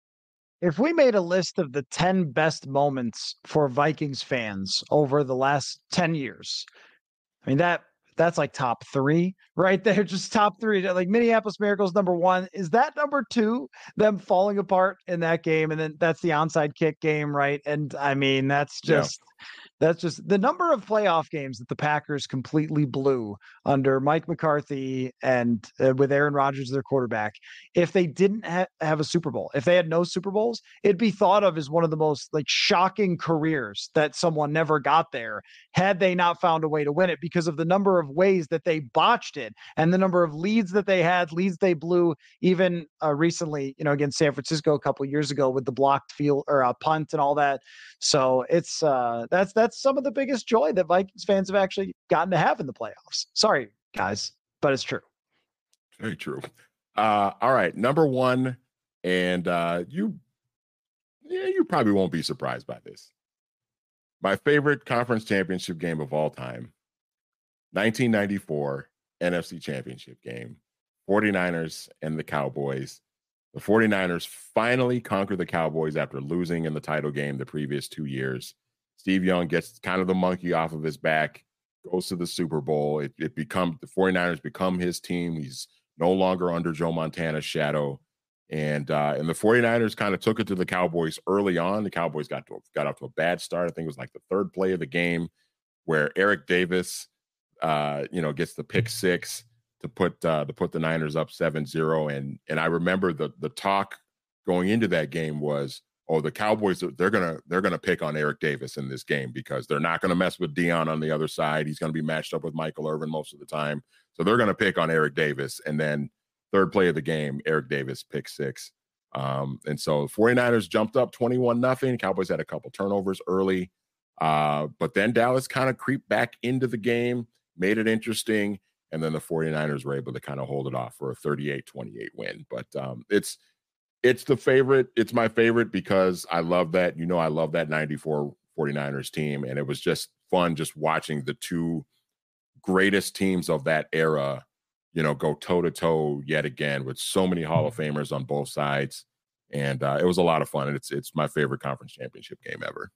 If we made a list of the ten best moments for Vikings fans over the last ten years, I mean, that that's like top three right there, just top three. Like Minneapolis Miracles, number one. Is that number two, them falling apart in that game? And then that's the onside kick game, right? And I mean, that's just... Yeah. That's just the number of playoff games that the Packers completely blew under Mike McCarthy and uh, with Aaron Rodgers, their quarterback. If they didn't ha- have a Super Bowl, if they had no Super Bowls, it'd be thought of as one of the most like shocking careers that someone never got there had they not found a way to win it, because of the number of ways that they botched it and the number of leads that they had, leads they blew, even uh, recently, you know, against San Francisco a couple of years ago with the blocked field or a uh, punt and all that. So it's uh, that's that's some of the biggest joy that Vikings fans have actually gotten to have in the playoffs. Sorry, guys, but it's true. Very true. Uh, all right, number one, and uh, you, yeah, you probably won't be surprised by this. My favorite conference championship game of all time, nineteen ninety-four N F C Championship game, forty-niners and the Cowboys. The forty-niners finally conquer the Cowboys after losing in the title game the previous two years. Steve Young gets kind of the monkey off of his back, goes to the Super Bowl. It, it becomes the forty-niners become his team. He's no longer under Joe Montana's shadow. And uh, and the forty-niners kind of took it to the Cowboys early on. The Cowboys got to, got off to a bad start. I think it was like the third play of the game where Eric Davis, uh, you know, gets the pick six to put uh, to put the Niners up seven zero. And and I remember the the talk going into that game was, oh, the Cowboys, they're gonna they're gonna pick on Eric Davis in this game because they're not gonna mess with Dion on the other side. He's gonna be matched up with Michael Irvin most of the time, so they're gonna pick on Eric Davis. And then third play of the game, Eric Davis pick six. Um, and so the forty-niners jumped up twenty-one nothing. Cowboys had a couple turnovers early, uh, but then Dallas kind of creeped back into the game, made it interesting. And then the forty-niners were able to kind of hold it off for a thirty-eight twenty-eight win. But um, it's it's the favorite. It's my favorite because I love that. You know, I love that ninety-four forty-niners team. And it was just fun just watching the two greatest teams of that era, you know, go toe-to-toe yet again with so many Hall of Famers on both sides. And uh, it was a lot of fun. And it's, it's my favorite conference championship game ever.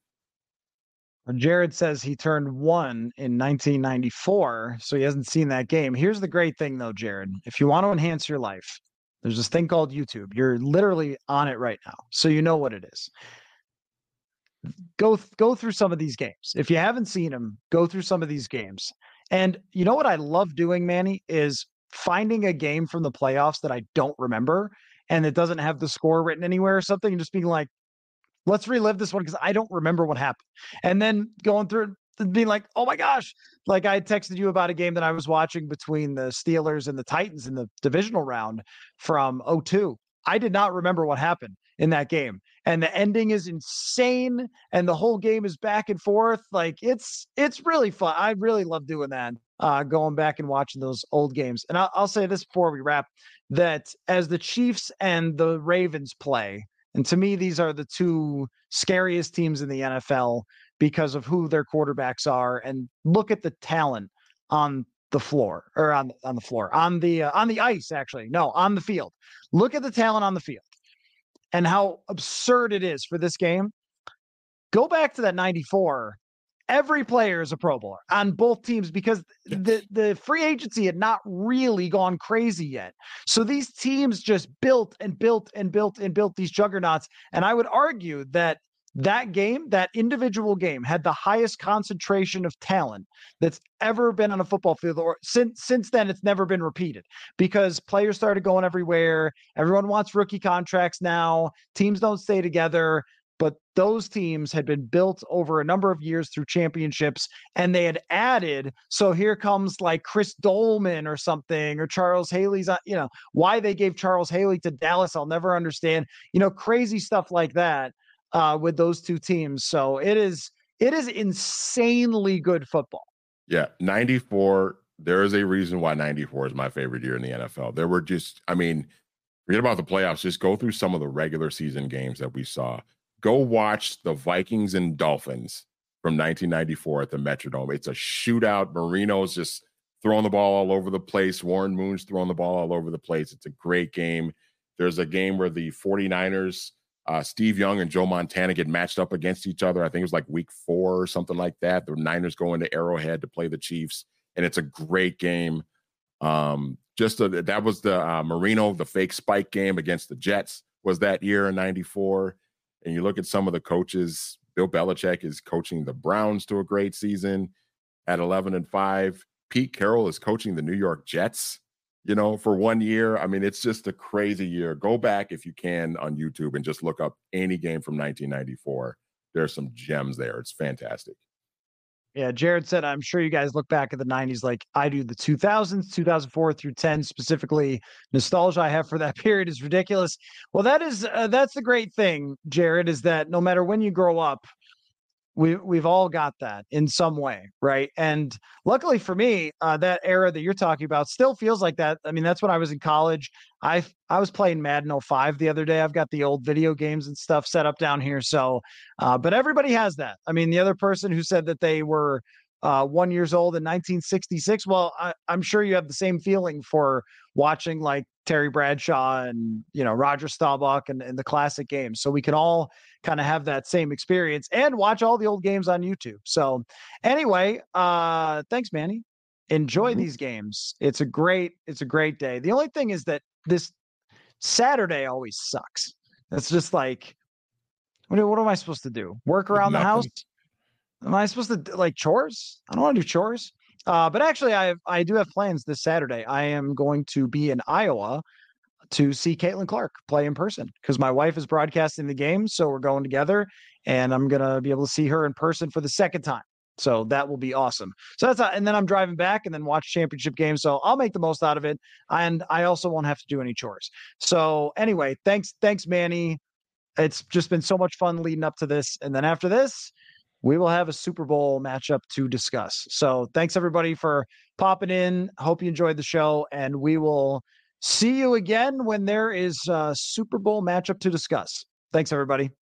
Jared says he turned one in nineteen ninety-four, so he hasn't seen that game. Here's the great thing, though, Jared. If you want to enhance your life, There's this thing called YouTube. You're literally on it right now, so you know what it is. Go th- go through some of these games. If you haven't seen them, go through some of these games. And you know what I love doing, Manny, is finding a game from the playoffs that I don't remember and it doesn't have the score written anywhere or something, and just being like, let's relive this one because I don't remember what happened. And then going through and being like, oh my gosh, like I texted you about a game that I was watching between the Steelers and the Titans in the divisional round from oh two. I did not remember what happened in that game. And the ending is insane. And the whole game is back and forth. Like it's, it's really fun. I really love doing that. Uh, going back and watching those old games. And I'll, I'll say this before we wrap, that as the Chiefs and the Ravens play, and to me, these are the two scariest teams in the N F L because of who their quarterbacks are. And look at the talent on the floor or on, on the floor, on the, uh, on the ice, actually, no, on the field. Look at the talent on the field and how absurd it is for this game. Go back to that ninety-four. Every player is a Pro Bowler on both teams because Yes. the, the free agency had not really gone crazy yet. So these teams just built and built and built and built these juggernauts. And I would argue that that game, that individual game, had the highest concentration of talent that's ever been on a football field. Or since since then, it's never been repeated because players started going everywhere. Everyone wants rookie contracts now. Teams don't stay together. But those teams had been built over a number of years through championships, and they had added. So here comes like Chris Dolman or something, or Charles Haley's, you know, why they gave Charles Haley to Dallas, I'll never understand, you know, crazy stuff like that uh, with those two teams. So it is, it is insanely good football. Yeah. ninety-four. There is a reason why ninety-four is my favorite year in the N F L. There were just, I mean, forget about the playoffs. Just go through some of the regular season games that we saw. Go watch the Vikings and Dolphins from nineteen ninety-four at the Metrodome. It's a shootout. Marino's just throwing the ball all over the place. Warren Moon's throwing the ball all over the place. It's a great game. There's a game where the 49ers, uh, Steve Young and Joe Montana get matched up against each other. I think it was like week four or something like that. The Niners go into Arrowhead to play the Chiefs, and it's a great game. Um, just a, that was the uh, Marino, the fake spike game against the Jets was that year in ninety-four. And you look at some of the coaches, Bill Belichick is coaching the Browns to a great season at eleven and five. Pete Carroll is coaching the New York Jets, you know, for one year. I mean, it's just a crazy year. Go back if you can on YouTube and just look up any game from nineteen ninety-four. There's some gems there. It's fantastic. Yeah, Jared said, I'm sure you guys look back at the nineties like I do. The two thousands, two thousand four through ten, specifically, nostalgia I have for that period is ridiculous. Well, that is uh, that's the great thing, Jared, is that no matter when you grow up, we we've all got that in some way, right? And luckily for me, uh, that era that you're talking about still feels like that. I mean, that's when I was in college. I I was playing Madden oh five the other day. I've got the old video games and stuff set up down here. So, uh, but everybody has that. I mean, the other person who said that they were uh, one years old in nineteen sixty-six. Well, I, I'm sure you have the same feeling for watching like Terry Bradshaw and, you know, Roger Staubach and, and the classic games. So we can all kind of have that same experience and watch all the old games on YouTube. So anyway, uh, thanks, Manny. Enjoy Mm-hmm. these games. It's a great, it's a great day. The only thing is that this Saturday always sucks. It's just like, what, what am I supposed to do? Work around the Nothing. house? Am I supposed to do, like chores? I don't want to do chores. Uh, but actually, I I do have plans this Saturday. I am going to be in Iowa to see Caitlin Clark play in person because my wife is broadcasting the game. So we're going together and I'm going to be able to see her in person for the second time. So that will be awesome. So that's, and then I'm driving back and then watch championship games. So I'll make the most out of it. And I also won't have to do any chores. So anyway, thanks. Thanks, Manny. It's just been so much fun leading up to this. And then after this, we will have a Super Bowl matchup to discuss. So thanks everybody for popping in. Hope you enjoyed the show and we will see you again when there is a Super Bowl matchup to discuss. Thanks everybody.